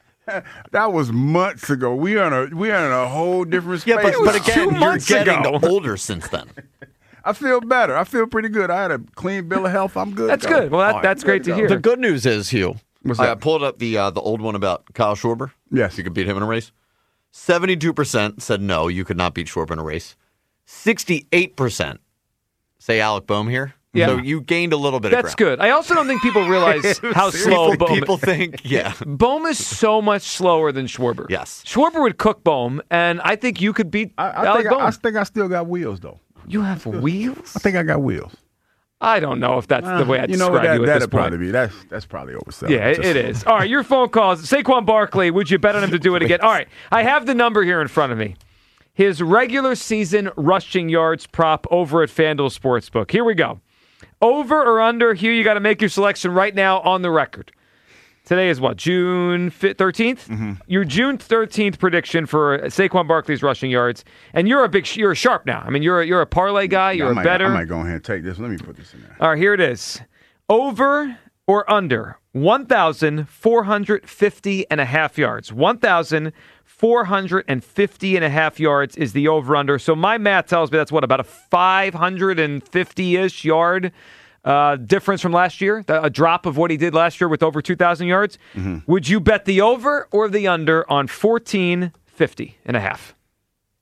That was months ago. We are in a we are in a whole different space. Yeah, but, but now. again, two you're months getting ago. older since then. I feel better. I feel pretty good. I had a clean bill of health. I'm good. That's to go. good. Well, that, All right, that's I'm great good to go. hear. The good news is, Hugh. What's I that? pulled up the uh, the old one about Kyle Schwarber. Yes. You could beat him in a race. Seventy-two percent said no, you could not beat Schwarber in a race. Sixty-eight percent say Alec Bohm here. Yeah. So you gained a little bit That's of ground. good. I also don't think people realize how slow People, Bohm people think, yeah. Bohm is so much slower than Schwarber. Yes. Schwarber would cook Bohm, and I think you could beat I, I Alec think I, Bohm. I think I still got wheels though. You have wheels? I think I got wheels. I don't know if that's the way I'd you know describe that you at that'd this point. probably be that's that's probably overselling. Yeah, it, Just- it is. All right, your phone calls. Saquon Barkley, would you bet on him to do it again? All right, I have the number here in front of me. His regular season rushing yards prop over at FanDuel Sportsbook. Here we go. Over or under, Hugh, you got to make your selection right now on the record. Today is what, June thirteenth? Mm-hmm. Your June thirteenth prediction for Saquon Barkley's rushing yards, and you're a big, you're a sharp now. I mean, you're a, you're a parlay guy. You're I a might, better. I might go ahead and take this. Let me put this in there. All right, here it is. Over or under one thousand four hundred fifty and a half yards. one thousand four hundred fifty and a half yards is the over-under. So my math tells me that's what, about a five hundred fifty-ish yard uh, difference from last year? A drop of what he did last year with over two thousand yards. Mm-hmm. Would you bet the over or the under on fourteen fifty and a half?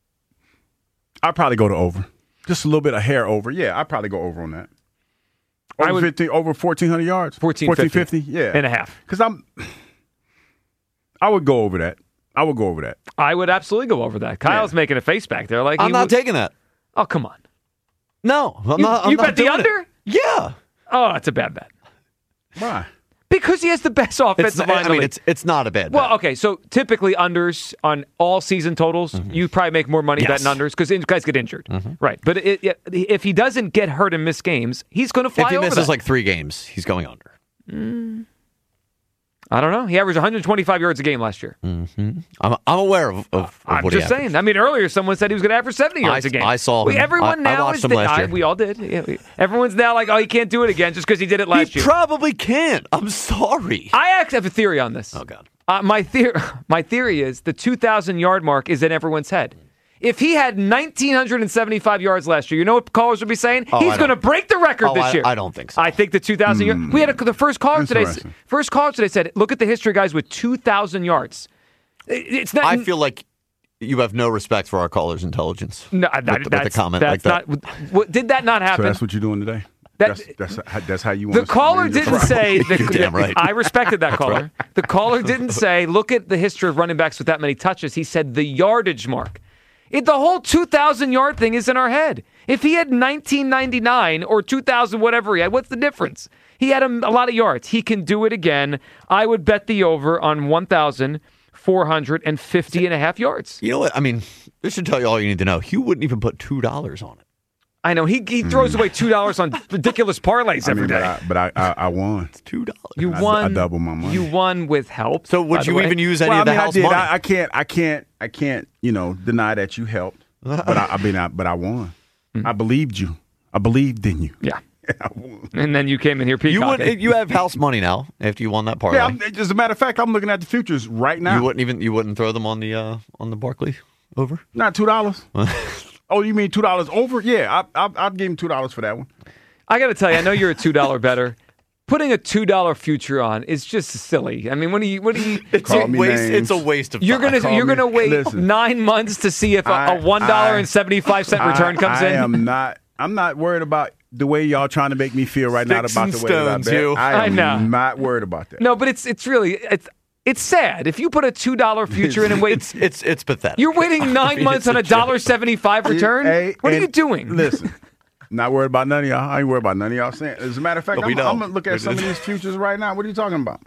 I'd probably go to over. Just a little bit of hair over. Yeah, I'd probably go over on that. Over I would, fifteen, over fourteen hundred yards. fourteen fifty yeah, and a half. Because I'm, I would go over that. I would go over that. I would absolutely go over that. Kyle's yeah. making a face back there, like I'm he not would, taking that. Oh, come on. No, I'm you, not. I'm you not bet the under? It. Yeah. Oh, that's a bad bet. Why? Because he has the best offensive it's, line. I mean, it's it's not a bad bet. Well, okay, so typically unders on all season totals, mm-hmm. you probably make more money yes. betting unders because guys get injured, mm-hmm. right? But it, it, if he doesn't get hurt and miss games, he's going to fly over. If he misses that. like three games, he's going under. Mm. I don't know. He averaged one hundred twenty-five yards a game last year. Mm-hmm. I'm, I'm aware of, of, of I'm what just he saying. I mean, earlier someone said he was going to average seventy yards I, a game. I saw him. We, everyone I, now I watched is him the, last year. I, we all did. Yeah, we, everyone's now like, oh, he can't do it again just because he did it last he year. He probably can't. I'm sorry. I actually have a theory on this. Oh, God. Uh, my, theory, my theory is the two thousand yard mark is in everyone's head. If he had one thousand nine hundred seventy-five yards last year, you know what callers would be saying? Oh, He's going to break the record oh, this I, year. I don't think so. I think the two thousand mm. yards. We had a, the first caller today. First caller today said, "Look at the history of guys with two thousand yards." It's not. I feel like you have no respect for our callers' intelligence. No, that, with, that's with a comment that's like that. Not, what, did that not happen? So that's what you're doing today. That, that's, that's, that's how you want the caller didn't say the, You're damn right. I respected that caller. Right. The caller didn't say, look at the history of running backs with that many touches. He said the yardage mark. It, the whole two thousand yard thing is in our head. If he had nineteen ninety-nine or two thousand, whatever he had, what's the difference? He had a, a lot of yards. He can do it again. I would bet the over on one thousand four hundred fifty and a half yards. You know what? I mean, this should tell you all you need to know. Hugh wouldn't even put two dollars on it. I know. He he throws mm. away two dollars on ridiculous parlays I every mean, day. But I, but I, I, I won. It's two dollars. You I, won. I doubled my money. You won with help. So would you even use any well, of the I mean, house I did. money? I, I can't. I can't. I can't. You know, deny that you helped. But I, I mean, I, but I won. Mm. I believed you. I believed in you. Yeah. I won. And then you came in here peacocking. You would. You have house money now after you won that parlay. Yeah. I'm, as a matter of fact, I'm looking at the futures right now. You wouldn't even. You wouldn't throw them on the uh, on the Barkley over. Not two dollars. Oh, you mean two dollars over? Yeah, I, I, I'd give him two dollars for that one. I got to tell you, I know you're a two dollar bettor. Putting a two dollar future on is just silly. I mean, what do you? What do you? It's a waste. It's a waste of time. You're gonna. Call you're me, gonna wait listen, nine months to see if a, I, a one dollar and seventy five cent return I, comes I in. I am not. I'm not worried about the way y'all trying to make me feel right Sticks now about the way stones, that I bet. you. I am I know. not worried about that. No, but it's it's really it's it's sad if you put a two dollar future in and wait. It's it's it's pathetic. You're waiting nine I mean, months on a dollar seventy five return. Hey, what are you doing? Listen. Not worried about none of y'all. I ain't worried about none of y'all saying. As a matter of fact, I'm, I'm gonna look at some of these futures right now. What are you talking about?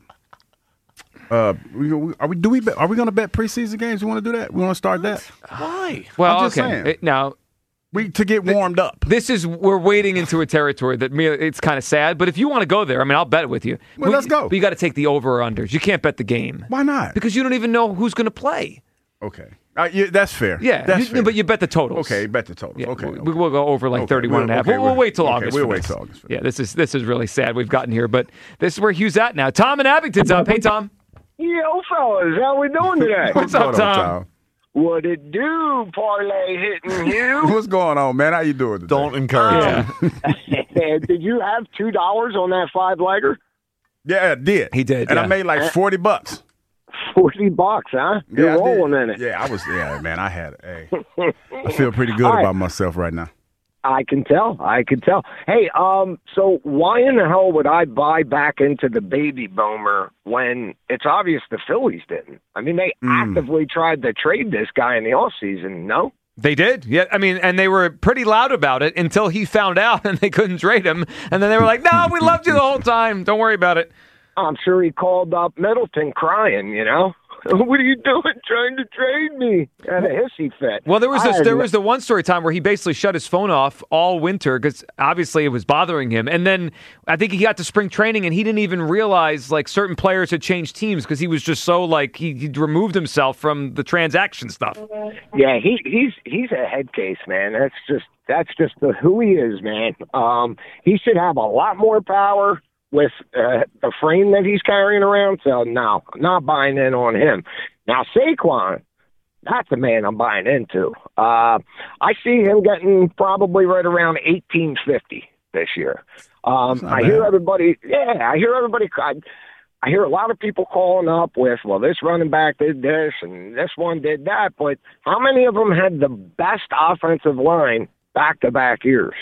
Uh, we, we, are we? Do we? Bet, are we going to bet preseason games? We want to do that? We want to start that? Why? Well, I'm just okay. saying. It, now, we to get warmed up. This is we're wading into a territory that me. It's kind of sad. But if you want to go there, I mean, I'll bet it with you. Well, we, let's go. But you got to take the over or unders. You can't bet the game. Why not? Because you don't even know who's going to play. Okay. Uh, yeah, that's fair. Yeah, that's you, fair. but you bet the totals. Okay, bet the totals. Yeah, okay, we, okay. We'll go over like okay, thirty-one and a half. Okay, we'll, we'll wait till okay, August. We'll for wait this. till August. For yeah, this is this is really sad. We've gotten here, but this is where Hugh's at now. Tom in Abington's up. Hey, Tom. Yo, fellas, how we doing today? What's up, Tom? What it do, parlay hitting Hugh? What's going on, man? How you doing today? Don't encourage um, him. Did you have two dollars on that five-legger? Yeah, I did. He did, and yeah. I made like forty bucks. Forty bucks, huh? You're yeah, rolling in it. Yeah, I was. Yeah, man, I had it. Hey, I feel pretty good right. about myself right now. I can tell. I can tell. Hey, um, so why in the hell would I buy back into the baby boomer when it's obvious the Phillies didn't? I mean, they mm. actively tried to trade this guy in the offseason, no? They did. Yeah, I mean, and they were pretty loud about it until he found out and they couldn't trade him. And then they were like, no, we loved you the whole time. Don't worry about it. I'm sure he called up Middleton crying, you know? What are you doing trying to trade me? Had a hissy fit. Well, there was this, there was the one story time where he basically shut his phone off all winter because obviously it was bothering him. And then I think he got to spring training and he didn't even realize like certain players had changed teams because he was just so like he he'd removed himself from the transaction stuff. Yeah, he he's he's a head case, man. That's just that's just the, who he is, man. Um, he should have a lot more power with uh, the frame that he's carrying around. So, no, I'm not buying in on him. Now, Saquon, that's the man I'm buying into. Uh, I see him getting probably right around eighteen fifty this year. Um, I hear everybody, yeah, I hear everybody, I, I hear a lot of people calling up with, well, this running back did this and this one did that, but how many of them had the best offensive line back-to-back years?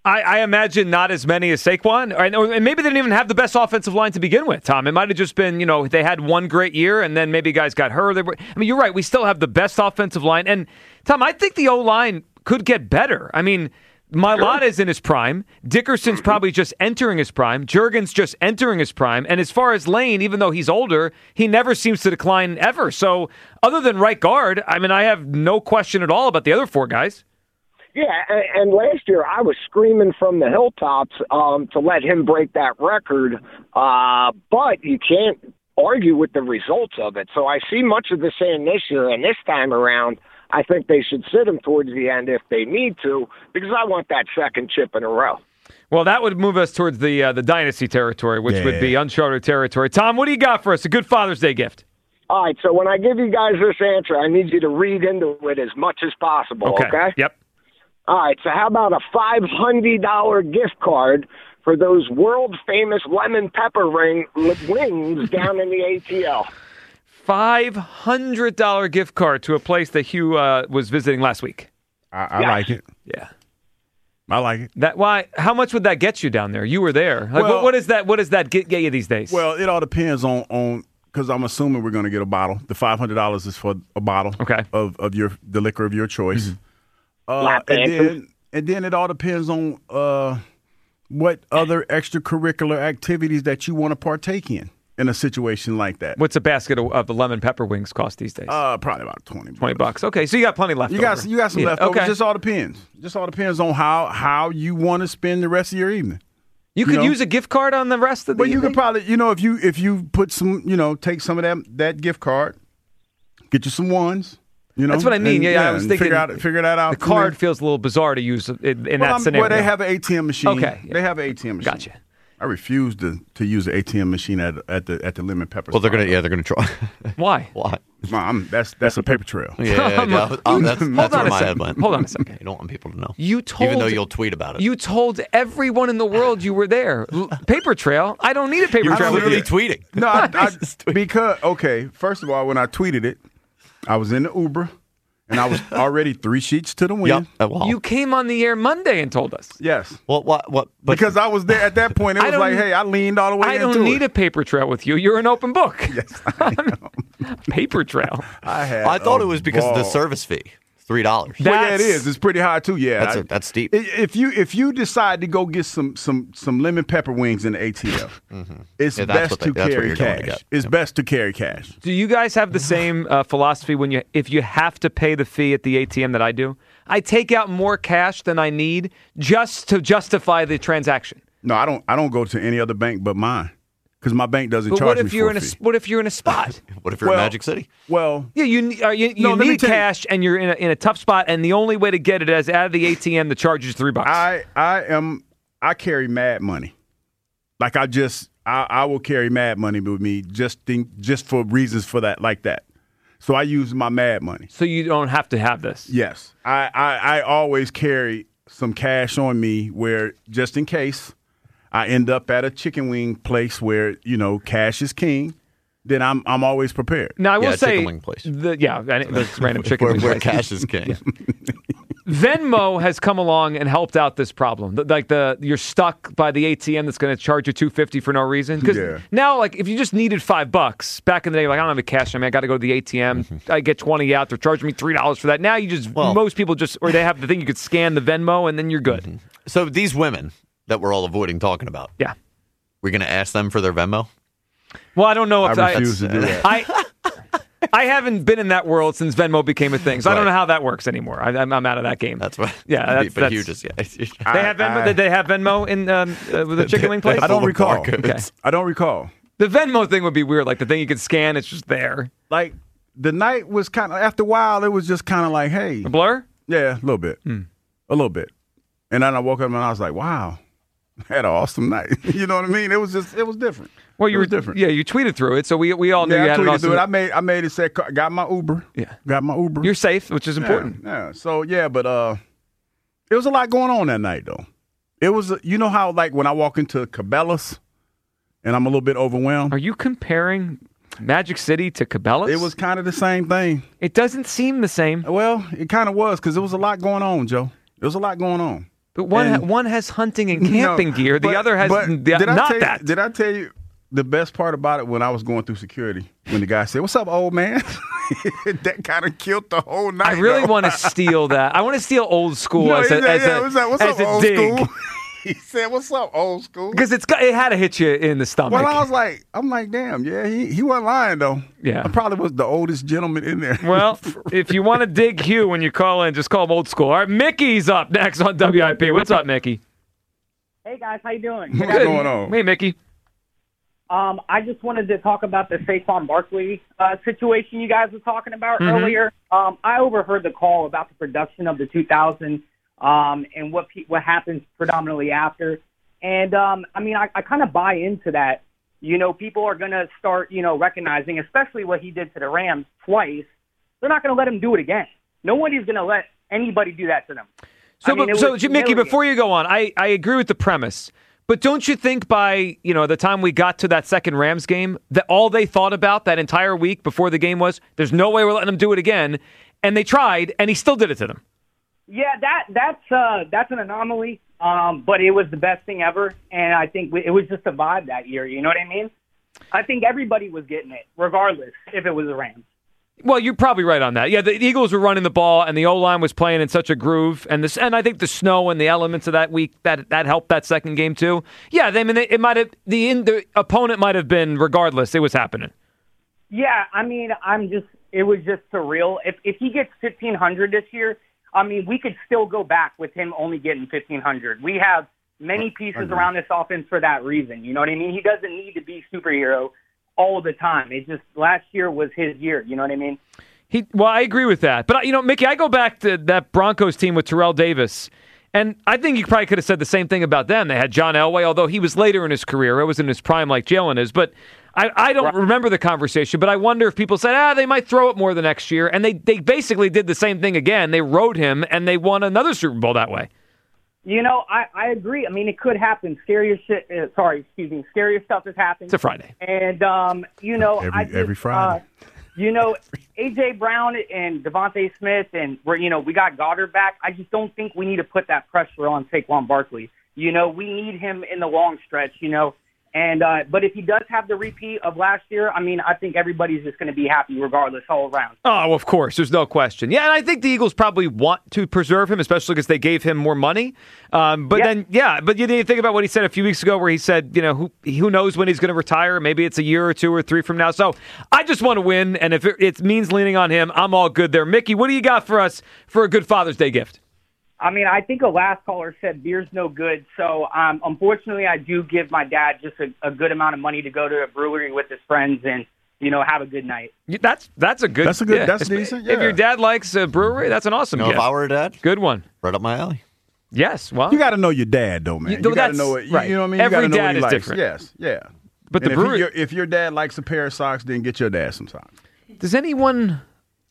I, I imagine not as many as Saquon. Or, and maybe they didn't even have the best offensive line to begin with, Tom. It might have just been, you know, they had one great year and then maybe guys got hurt. They were, I mean, you're right. We still have the best offensive line. And, Tom, I think the O-line could get better. I mean, Mailata is in his prime. Dickerson's probably just entering his prime. Juergens just entering his prime. And as far as Lane, even though he's older, he never seems to decline ever. So other than right guard, I mean, I have no question at all about the other four guys. Yeah, and, and last year I was screaming from the hilltops um, to let him break that record, uh, but you can't argue with the results of it. So I see much of the same this year, and this time around, I think they should sit him towards the end if they need to, because I want that second chip in a row. Well, that would move us towards the uh, the dynasty territory, which Yeah. would be uncharted territory. Tom, what do you got for us? A good Father's Day gift. All right, so when I give you guys this answer, I need you to read into it as much as possible, okay? Okay. Yep. All right, so how about a five hundred dollars gift card for those world-famous lemon pepper ring wings down in the A T L? five hundred dollars gift card to a place that Hugh uh, was visiting last week. I, I Yeah. like it. Yeah. I like it. That why? How much would that get you down there? You were there. Like, Well- what, what is that? What does that get, get you these days? Well, it all depends on on because I'm assuming we're going to get a bottle. The five hundred dollars is for a bottle. Okay. Of of your the liquor of your choice. Mm-hmm. Uh, Lap and dances. then and then it all depends on uh, what other extracurricular activities that you want to partake in in a situation like that. What's a basket of, of the lemon pepper wings cost these days? Uh, probably about twenty. Twenty bucks. Okay, so you got plenty left. You got you got some Yeah, leftovers. Okay. Just all depends. Just all depends on how how you want to spend the rest of your evening. You could know? use a gift card on the rest of the. But you evening? could probably, you know, if you if you put some, you know, take some of that that gift card, get you some ones. You know, That's what I mean. and- Yeah, I was and thinking. figure out figure that out. The from card there. feels a little bizarre to use in, in Well, that I'm- scenario. Well, they have an A T M machine. Okay, yeah. They have an A T M machine. Gotcha. I refuse to, to use an A T M machine at at the at the lemon pepper. Well, they're spot. gonna yeah, they're gonna try. Why? Why? No, I'm, that's that's a paper trail. Yeah, yeah, yeah. Um, that's, Hold that's on where a my second. head went. Hold on a second. You don't want people to know. You told even though you'll tweet about it. You told everyone in the world you were there. L- paper trail. I don't need a paper You're trail. with literally you. tweeting. No, I, I, because okay. First of all, when I tweeted it, I was in the Uber, and I was already three sheets to the wind. Yep. Well, You came on the air Monday and told us. Yes, what? What? What? But because I was there at that point. It I was don't- like, hey, I leaned all the way I into don't need it. a paper trail with you. You're an open book. Yes, I know. Paper trail. I had. I thought a it was because of the ball. service fee, three dollars. Well, yeah, it That's- is. It's pretty high too. Yeah, That's I- a, that's steep. I- If you if you decide to go get some some some lemon pepper wings in the A T L, it's Yeah, that's best what they- to that's what carry you're going to cash. get. It's Yep. best to carry cash. Do you guys have the same uh, philosophy when you if you have to pay the fee at the A T M that I do? I take out more cash than I need just to justify the transaction. No, I don't. I don't go to any other bank but mine because my bank doesn't But charge what me if you're for in a a fee. what if you're in a spot? What if you're Well- in Magic City? Well, Yeah, you uh, you, you No, let me need tell you- cash and you're in a, in a tough spot, and the only way to get it is out of the A T M. The charge is three bucks. I I am I carry mad money. Like I just I, I will carry mad money with me just think just for reasons for that like that. So I use my mad money. so you don't have to have this. Yes, I, I, I always carry some cash on me where just in case I end up at a chicken wing place where you know cash is king, then I'm I'm always prepared. Now I will Yeah, say, chicken wing place. The, yeah, and it- those random chicken Where, wing where places. cash is king. Venmo has come along and helped out this problem. The- Like the you're stuck by the A T M that's going to charge you two fifty for no reason. Because Yeah. now, like if you just needed five bucks back in the day, like I don't have a cash. I mean, I got to go to the A T M. I get twenty out. They're charging me three dollars for that. Now you just Well- most people just or they have the thing you could scan the Venmo and then you're good. So these women that we're all avoiding talking about, Yeah. we're going to ask them for their Venmo? Well, I don't know if I refuse to do that. I I haven't been in that world since Venmo became a thing, so I don't Right. know how that works anymore. I, I'm, I'm out of that game. That's what. Yeah, that's- but you that's- just yeah. They have Venmo. I- Did they have Venmo in um, uh, with the chicken wing place? I don't Full of recall. barcodes. Okay. I don't recall. The Venmo thing would be weird. Like the thing you could scan, it's just there. Like the night was kind of after a while. It was just kind of like, hey, A blur? yeah, a little bit, Hmm. a little bit. And then I woke up and I was like, wow, I had an awesome night. You know what I mean? It was just it was different. Well, you it were was different. Yeah, you tweeted through it, so we we all knew Yeah, you I had an tweeted awesome. through it. I made I made it say got my Uber. Yeah. got my Uber. You're safe, which is important. Yeah, yeah. So yeah, but uh, it was a lot going on that night though. It was you know how like when I walk into Cabela's and I'm a little bit overwhelmed. Are you comparing Magic City to Cabela's? It was kind of the same thing. It doesn't seem the same. Well, it kind of was because there was a lot going on, Joe. There was a lot going on. But one And- one has hunting and camping No, gear. The but- other has but n- did I not tell you- that. Did I tell you the best part about it when I was going through security? When the guy said, "What's up, old man?" That kind of killed the whole night. I really though. want to steal that. I want to steal old school No, as he a, said, as yeah, a, what's up, what's as up, a old dig. school? He said, "What's up, old school?" Because it's got, it had to hit you in the stomach. Well, I was like, I'm like, damn, yeah, he, he wasn't lying though. Yeah. I probably was the oldest gentleman in there. Well, if you want to dig Hugh when you call in, just call him old school. All right, Mickey's up next on W I P. What's up, Mickey? Hey guys, how you doing? What's going on? Hey, Mickey. Um, I just wanted to talk about the Saquon Barkley uh, situation you guys were talking about Mhm. earlier. Um, I overheard the call about the production of the two thousand um, and what pe- what happens predominantly after. And um, I mean, I, I kind of buy into that. You know, people are going to start, you know, recognizing, especially what he did to the Rams twice. They're not going to let him do it again. Nobody's going to let anybody do that to them. So, I mean, but, it so was Mickey, humiliating. before you go on, I, I agree with the premise. But don't you think by, you know, the time we got to that second Rams game, that all they thought about that entire week before the game was, there's no way we're letting him do it again. And they tried, and he still did it to them. Yeah, that that's uh, that's an anomaly, um, but it was the best thing ever, and I think we, it was just a vibe that year. You know what I mean? I think everybody was getting it, regardless if it was the Rams. Well, you're probably right on that. Yeah, the Eagles were running the ball, and the O-line was playing in such a groove, and this, and I think the snow and the elements of that week that that helped that second game too. Yeah, they, I mean, it might have the in, the opponent might have been regardless. It was happening. Yeah, I mean, I'm just it was just surreal. If if he gets fifteen hundred this year, I mean, we could still go back with him only getting fifteen hundred. We have many pieces agree. around this offense for that reason. You know what I mean? He doesn't need to be superhero all the time. It just last year was his year. You know what I mean? He well, I agree with that, but you know, Mickey, I go back to that Broncos team with Terrell Davis, and I think you probably could have said the same thing about them. They had John Elway, although he was later in his career; it was in his prime, like Jalen is. But I, I don't remember the conversation. But I wonder if people said, ah, they might throw it more the next year, and they they basically did the same thing again. They rode him, and they won another Super Bowl that way. You know, I, I agree. I mean, it could happen. Scarier shit. Uh, sorry, excuse me. Scarier stuff has happened. It's a Friday, and um, you know, Every- I just, every Friday. Uh, you know, A J Brown and Devontae Smith, and we're you know we got Goddard back. I just don't think we need to put that pressure on Saquon Barkley. You know, we need him in the long stretch. You know. And uh, but if he does have the repeat of last year, I mean, I think everybody's just going to be happy regardless all around. Oh, of course. There's no question. Yeah, and I think the Eagles probably want to preserve him, especially because they gave him more money. Um, but Yeah. then, yeah, but you didn't think about what he said a few weeks ago where he said, you know, who who knows when he's going to retire? Maybe it's a year or two or three from now. So I just want to win, and if it, it means leaning on him, I'm all good there. Mickey, what do you got for us for a good Father's Day gift? I mean, I think a last caller said beer's no good. So, um, unfortunately, I do give my dad just a, a good amount of money to go to a brewery with his friends and, you know, have a good night. That's that's a good. That's a good- yeah. that's If- decent, If yeah. your dad likes a brewery, that's an awesome You know, gift. if I were a dad, Good one. right up my alley. Yes. Well, You got to know your dad, though, man. You- You, got to that's- know what you, right. you know what I mean. You Every gotta know dad what he is likes. different. Yes, yeah. But And the if, he- brewery- your, if your dad likes a pair of socks, then get your dad some socks. does anyone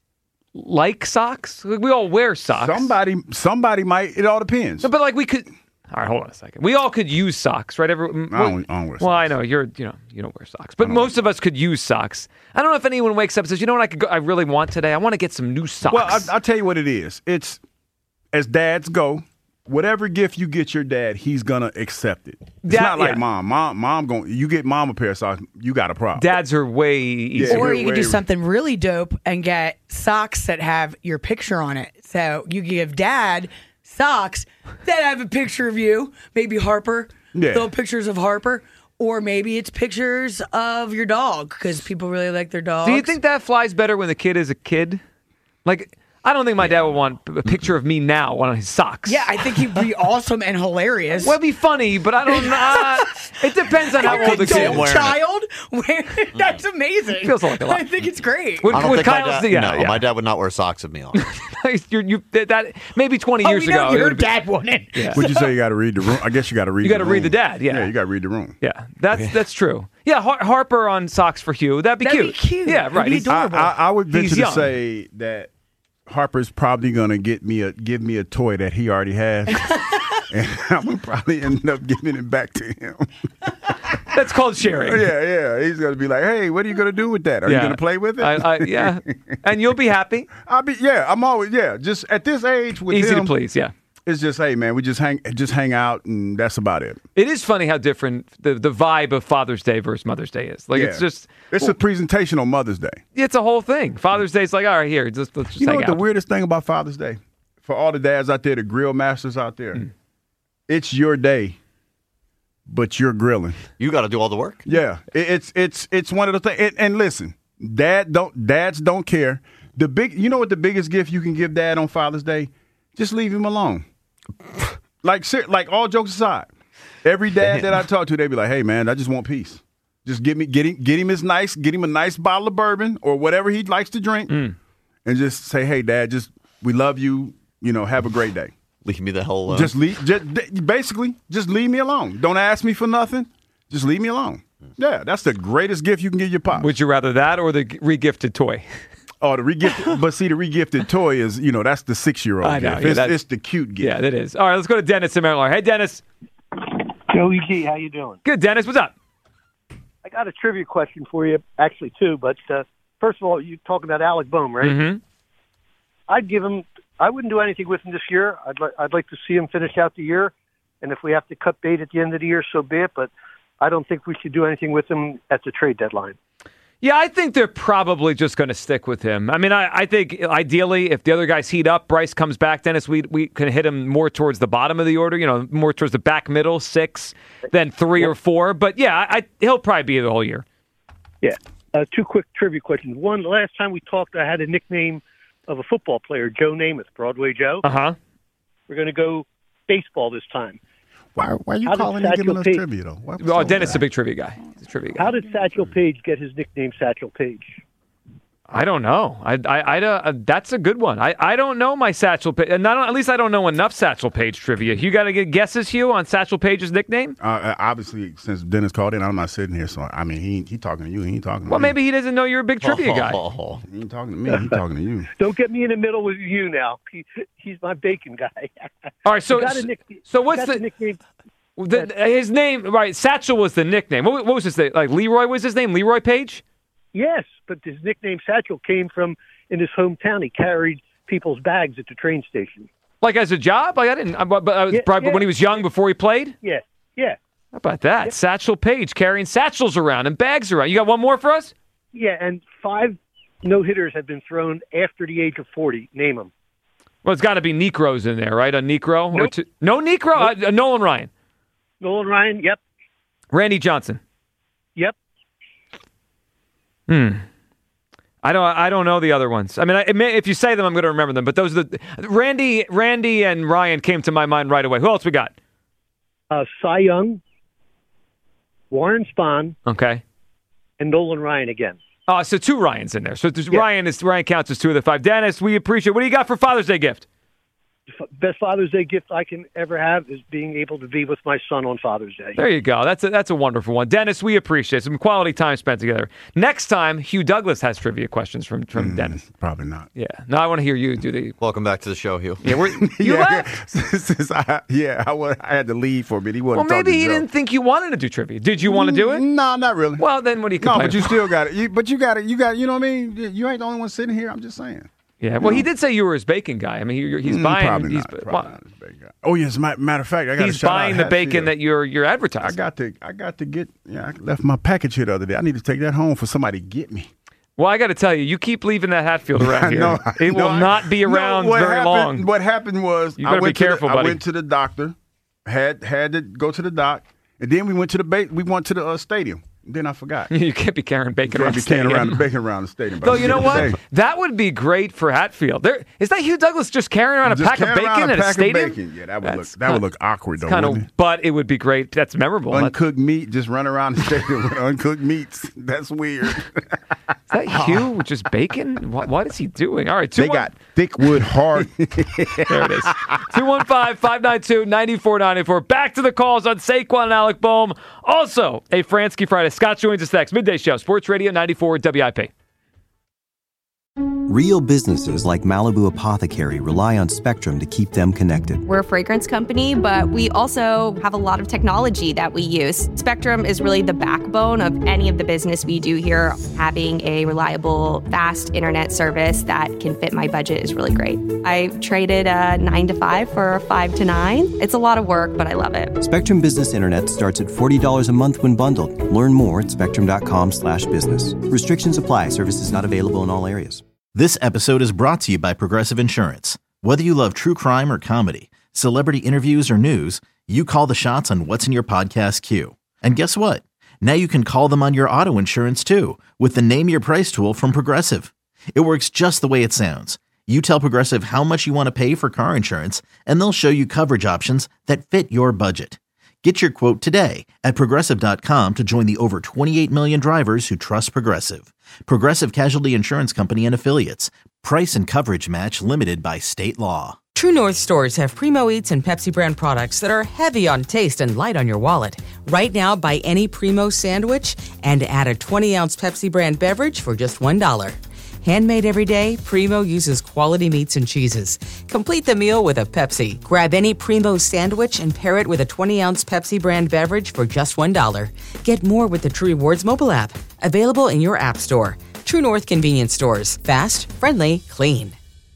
like socks? Like, we all wear socks. Somebody, somebody might. It all depends. No, but like we could. All right, hold on a second. We all could use socks, right? Every, I don't, I don't wear Well, I socks. know you're, you know, you don't wear socks, but most of us could use socks. I don't know if anyone wakes up and says, you know what, I could, go, I really want today. I want to get some new socks. Well, I, I'll tell you what it is. It's as dads go. Whatever gift you get your dad, he's gonna accept it. It's Dad- not like yeah. mom. Mom, mom going. You get mom a pair of socks, you got a problem. Dads are way easier. Yeah, Or way- you could do way- something really dope and get socks that have your picture on it. So you give dad socks that have a picture of you, maybe Harper, Yeah. little pictures of Harper, or maybe it's pictures of your dog because people really like their dogs. Do you think that flies better when the kid is a kid? Like, I don't think my dad would want a picture of me now on his socks. Yeah, I think he'd be awesome and hilarious. Well, it'd be funny, but I don't know. It depends on how I old the couldn't see kid him is. wearing child, that's amazing. Feels like a lot. I think it's great. With, I don't with think my Kyle's, dad, yeah, no, yeah. my dad would not wear socks with me on. You're, you, that maybe twenty Oh, years we know ago. it your would've been- dad wouldn't. Yeah. Would you say you got to read the room? I guess you got to read. You got gotta to read the dad, yeah. yeah, you got to read the room. Yeah, that's that's true. Yeah, Har- Harper on socks for Hugh. That'd be That'd cute. be cute. Yeah, That'd right. be He's- I, adorable. I, I would He's venture to young. say that Harper's probably gonna get me a give me a toy that he already has, and I'm gonna probably end up giving it back to him. That's called sharing. Yeah, yeah. He's gonna be like, "Hey, what are you gonna do with that? Are Yeah. you gonna play with it?" I, I, yeah, and you'll be happy. I'll be. Yeah, I'm always. Yeah, just at this age with Easy him, to please. Yeah. It's just, hey, man, we just hang just hang out, and that's about it. It is funny how different the, the vibe of Father's Day versus Mother's Day is. Like, Yeah. it's just... It's a presentation on Mother's Day. It's a whole thing. Father's Day is like, all right, here, just, let's just You know hang what out. the weirdest thing about Father's Day? For all the dads out there, the grill masters out there, Mm. it's your day, but you're grilling. You got to do all the work. Yeah, it, it's it's it's one of the things. And, and listen, dad don't dads don't care. The big, you know what the biggest gift you can give dad on Father's Day? Just leave him alone. Like ser- like all jokes aside, every dad that I talk to, they be like, "Hey man, I just want peace. Just give me get him get him his nice get him a nice bottle of bourbon or whatever he likes to drink, Mm. and just say, hey dad, just we love you. You know, have a great day. Leave me the hell alone. Just leave. Just, basically, just leave me alone. Don't ask me for nothing. Just leave me alone. Yeah, that's the greatest gift you can give your pop. Would you rather that or the regifted toy? Oh, the regifted. But see, the regifted toy is, you know, that's the six-year-old I know, gift. yeah, it's, that's- it's the cute gift. Yeah, that is. All right, let's go to Dennis in Maryland. Hey, Dennis. Joey G, how you doing? Good, Dennis. What's up? I got a trivia question for you, actually, too. But uh, first of all, you talking about Alec Boehm, right? Mm-hmm. I'd give him. I wouldn't do anything with him this year. I'd like. I'd like to see him finish out the year, and if we have to cut bait at the end of the year, so be it. But I don't think we should do anything with him at the trade deadline. Yeah, I think they're probably just going to stick with him. I mean, I, I think ideally, if the other guys heat up, Bryce comes back, Dennis, we we can hit him more towards the bottom of the order, you know, more towards the back middle, six, then three or four. But yeah, I, I, he'll probably be the whole year. Yeah. Uh, two quick trivia questions. One, the last time we talked, I had a nickname of a football player, Joe Namath, Broadway Joe. Uh huh. We're going to go baseball this time. Why, why are you How did calling and Satchel giving us Paige- trivia, though? What- what's Oh, up Dennis is with a big trivia guy. He's a trivia guy. How did Satchel Paige get his nickname Satchel Paige? I don't know. I, I, I, uh, that's a good one. I, I don't know my Satchel Page. Not at least I don't know enough Satchel Page trivia. You got to get guesses, Hugh, on Satchel Page's nickname? Uh, obviously, since Dennis called in, I'm not sitting here. So I mean, he he talking to you. He ain't talking to Well, me. maybe he doesn't know you're a big trivia guy. He ain't talking to me. He talking to you. Don't get me in the middle with you now. He, he's my bacon guy. All right, so You got a nick- so what's you got the, nickname? the his name? Right, Satchel was the nickname. What, what was his name? Like Leroy was his name? Leroy Page? Yes, but his nickname Satchel came from in his hometown. He carried people's bags at the train station. Like as a job? Like I didn't. I- But I was Yeah, probably yeah. when he was young before he played. Yeah, yeah, How about that? Satchel Page carrying satchels around and bags around. You got one more for us? yeah. And five no hitters have been thrown after the age of forty. Name them. Well, it's got to be Necros in there, right? A Necro? Or Nope. two, no Necro? Nope. Uh, Nolan Ryan. Nolan Ryan. Yep, Randy Johnson. yep. Hmm. I don't. I don't know the other ones. I mean, I, it may, if you say them, I'm going to remember them. But those are the Randy, Randy, and Ryan came to my mind right away. Who else we got? Uh, Cy Young, Warren Spahn, Okay. and Nolan Ryan again. Oh, so two Ryans in there. So there's Ryan is Ryan counts as two of the five. Dennis, we appreciate. What do you got for Father's Day gift? The f- best Father's Day gift I can ever have is being able to be with my son on Father's Day. There you go. That's a, that's a wonderful one. Dennis, we appreciate some quality time spent together. Next time, Hugh Douglas has trivia questions from, from Dennis. Probably not. Yeah. Now I want to hear you do the. Welcome back to the show, Hugh. Yeah, we're, you yeah, left. Since I, yeah, I, wa- I had to leave for a bit. He Well, wasn't maybe talking he to Joe. didn't think you wanted to do trivia. Did you want to do it? No, not really. Well, then what do you No, complain but you about? still got it. You, but you got it. You got. You know what I mean? You ain't the only one sitting here. I'm just saying. Yeah. Well, he did say you were his bacon guy. I mean, he, he's Mm, buying. Probably he's, not. well, Probably not his bacon guy. Oh yes, ma- matter of fact, I got. he's buying the bacon that you're you're I advertising. got to. I got to get. Yeah, I left my package here the other day. I need to take that home for somebody to get me. Well, I got to tell you, you keep leaving that Hatfield around here. No, it no, will I- not be no, around what very happened, long. What happened was You I better be went to the- careful, I buddy. went to the doctor, had had to go to the doc, and then we went to the ba- we went to the uh, stadium. Then I forgot. You can't be carrying bacon You around can't the be carrying stadium. around bacon around the stadium. but Though I'm you know saying- what, that would be great for Hatfield. There is that Hugh Douglas just carrying around a Just pack of carrying around bacon a at a pack of stadium. bacon. Yeah, that would That's look that would kind- look awkward though. Kind wouldn't of, but it would be great. That's memorable. it? That- Uncooked meat, just run around the stadium with uncooked meats. That's weird. Is that Hugh with just bacon? What, what is he doing? All right, two They one- got thick wood hard. There it is. two one five, five nine two, nine four nine four. Back to the calls on Saquon and Alec Boehm. Also, a Fransky Friday. Scott joins us next. Midday Show, Sports Radio ninety-four W I P. Real businesses like Malibu Apothecary rely on Spectrum to keep them connected. We're a fragrance company, but we also have a lot of technology that we use. Spectrum is really the backbone of any of the business we do here. Having a reliable, fast internet service that can fit my budget is really great. I traded a nine to five for a five to nine. It's a lot of work, but I love it. Spectrum Business Internet starts at forty dollars a month when bundled. Learn more at spectrum.com slash business. Restrictions apply. Services not available in all areas. This episode is brought to you by Progressive Insurance. Whether you love true crime or comedy, celebrity interviews or news, you call the shots on what's in your podcast queue. And guess what? Now you can call them on your auto insurance too with the Name Your Price tool from Progressive. It works just the way it sounds. You tell Progressive how much you want to pay for car insurance, and they'll show you coverage options that fit your budget. Get your quote today at Progressive dot com to join the over twenty-eight million drivers who trust Progressive. Progressive Casualty Insurance Company and Affiliates. Price and coverage match limited by state law. True North stores have Primo Eats and Pepsi brand products that are heavy on taste and light on your wallet. Right now, buy any Primo sandwich and add a twenty ounce Pepsi brand beverage for just one dollar. Handmade every day, Primo uses quality meats and cheeses. Complete the meal with a Pepsi. Grab any Primo sandwich and pair it with a twenty ounce Pepsi brand beverage for just one dollar. Get more with the True Rewards mobile app. Available in your app store. True North convenience stores. Fast, friendly, clean.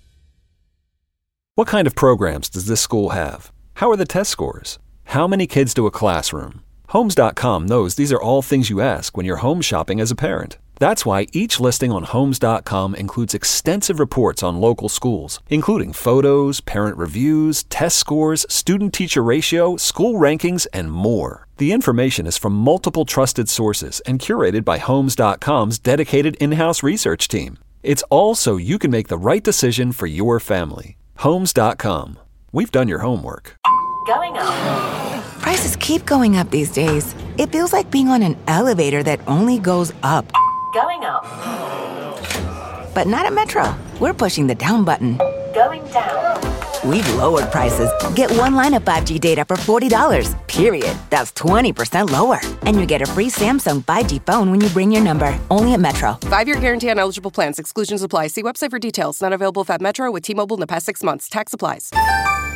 What kind of programs does this school have? How are the test scores? How many kids do a classroom? Homes dot com knows these are all things you ask when you're home shopping as a parent. That's why each listing on Homes dot com includes extensive reports on local schools, including photos, parent reviews, test scores, student-teacher ratio, school rankings, and more. The information is from multiple trusted sources and curated by Homes dot com's dedicated in-house research team. It's all so you can make the right decision for your family. Homes dot com. We've done your homework. Going up. Prices keep going up these days. It feels like being on an elevator that only goes up. Going up. But not at Metro. We're pushing the down button. Going down. We've lowered prices. Get one line of five G data for forty dollars, period. That's twenty percent lower. And you get a free Samsung five G phone when you bring your number. Only at Metro. Five-year guarantee on eligible plans. Exclusions apply. See website for details. Not available if at Metro with T-Mobile in the past six months. Tax applies.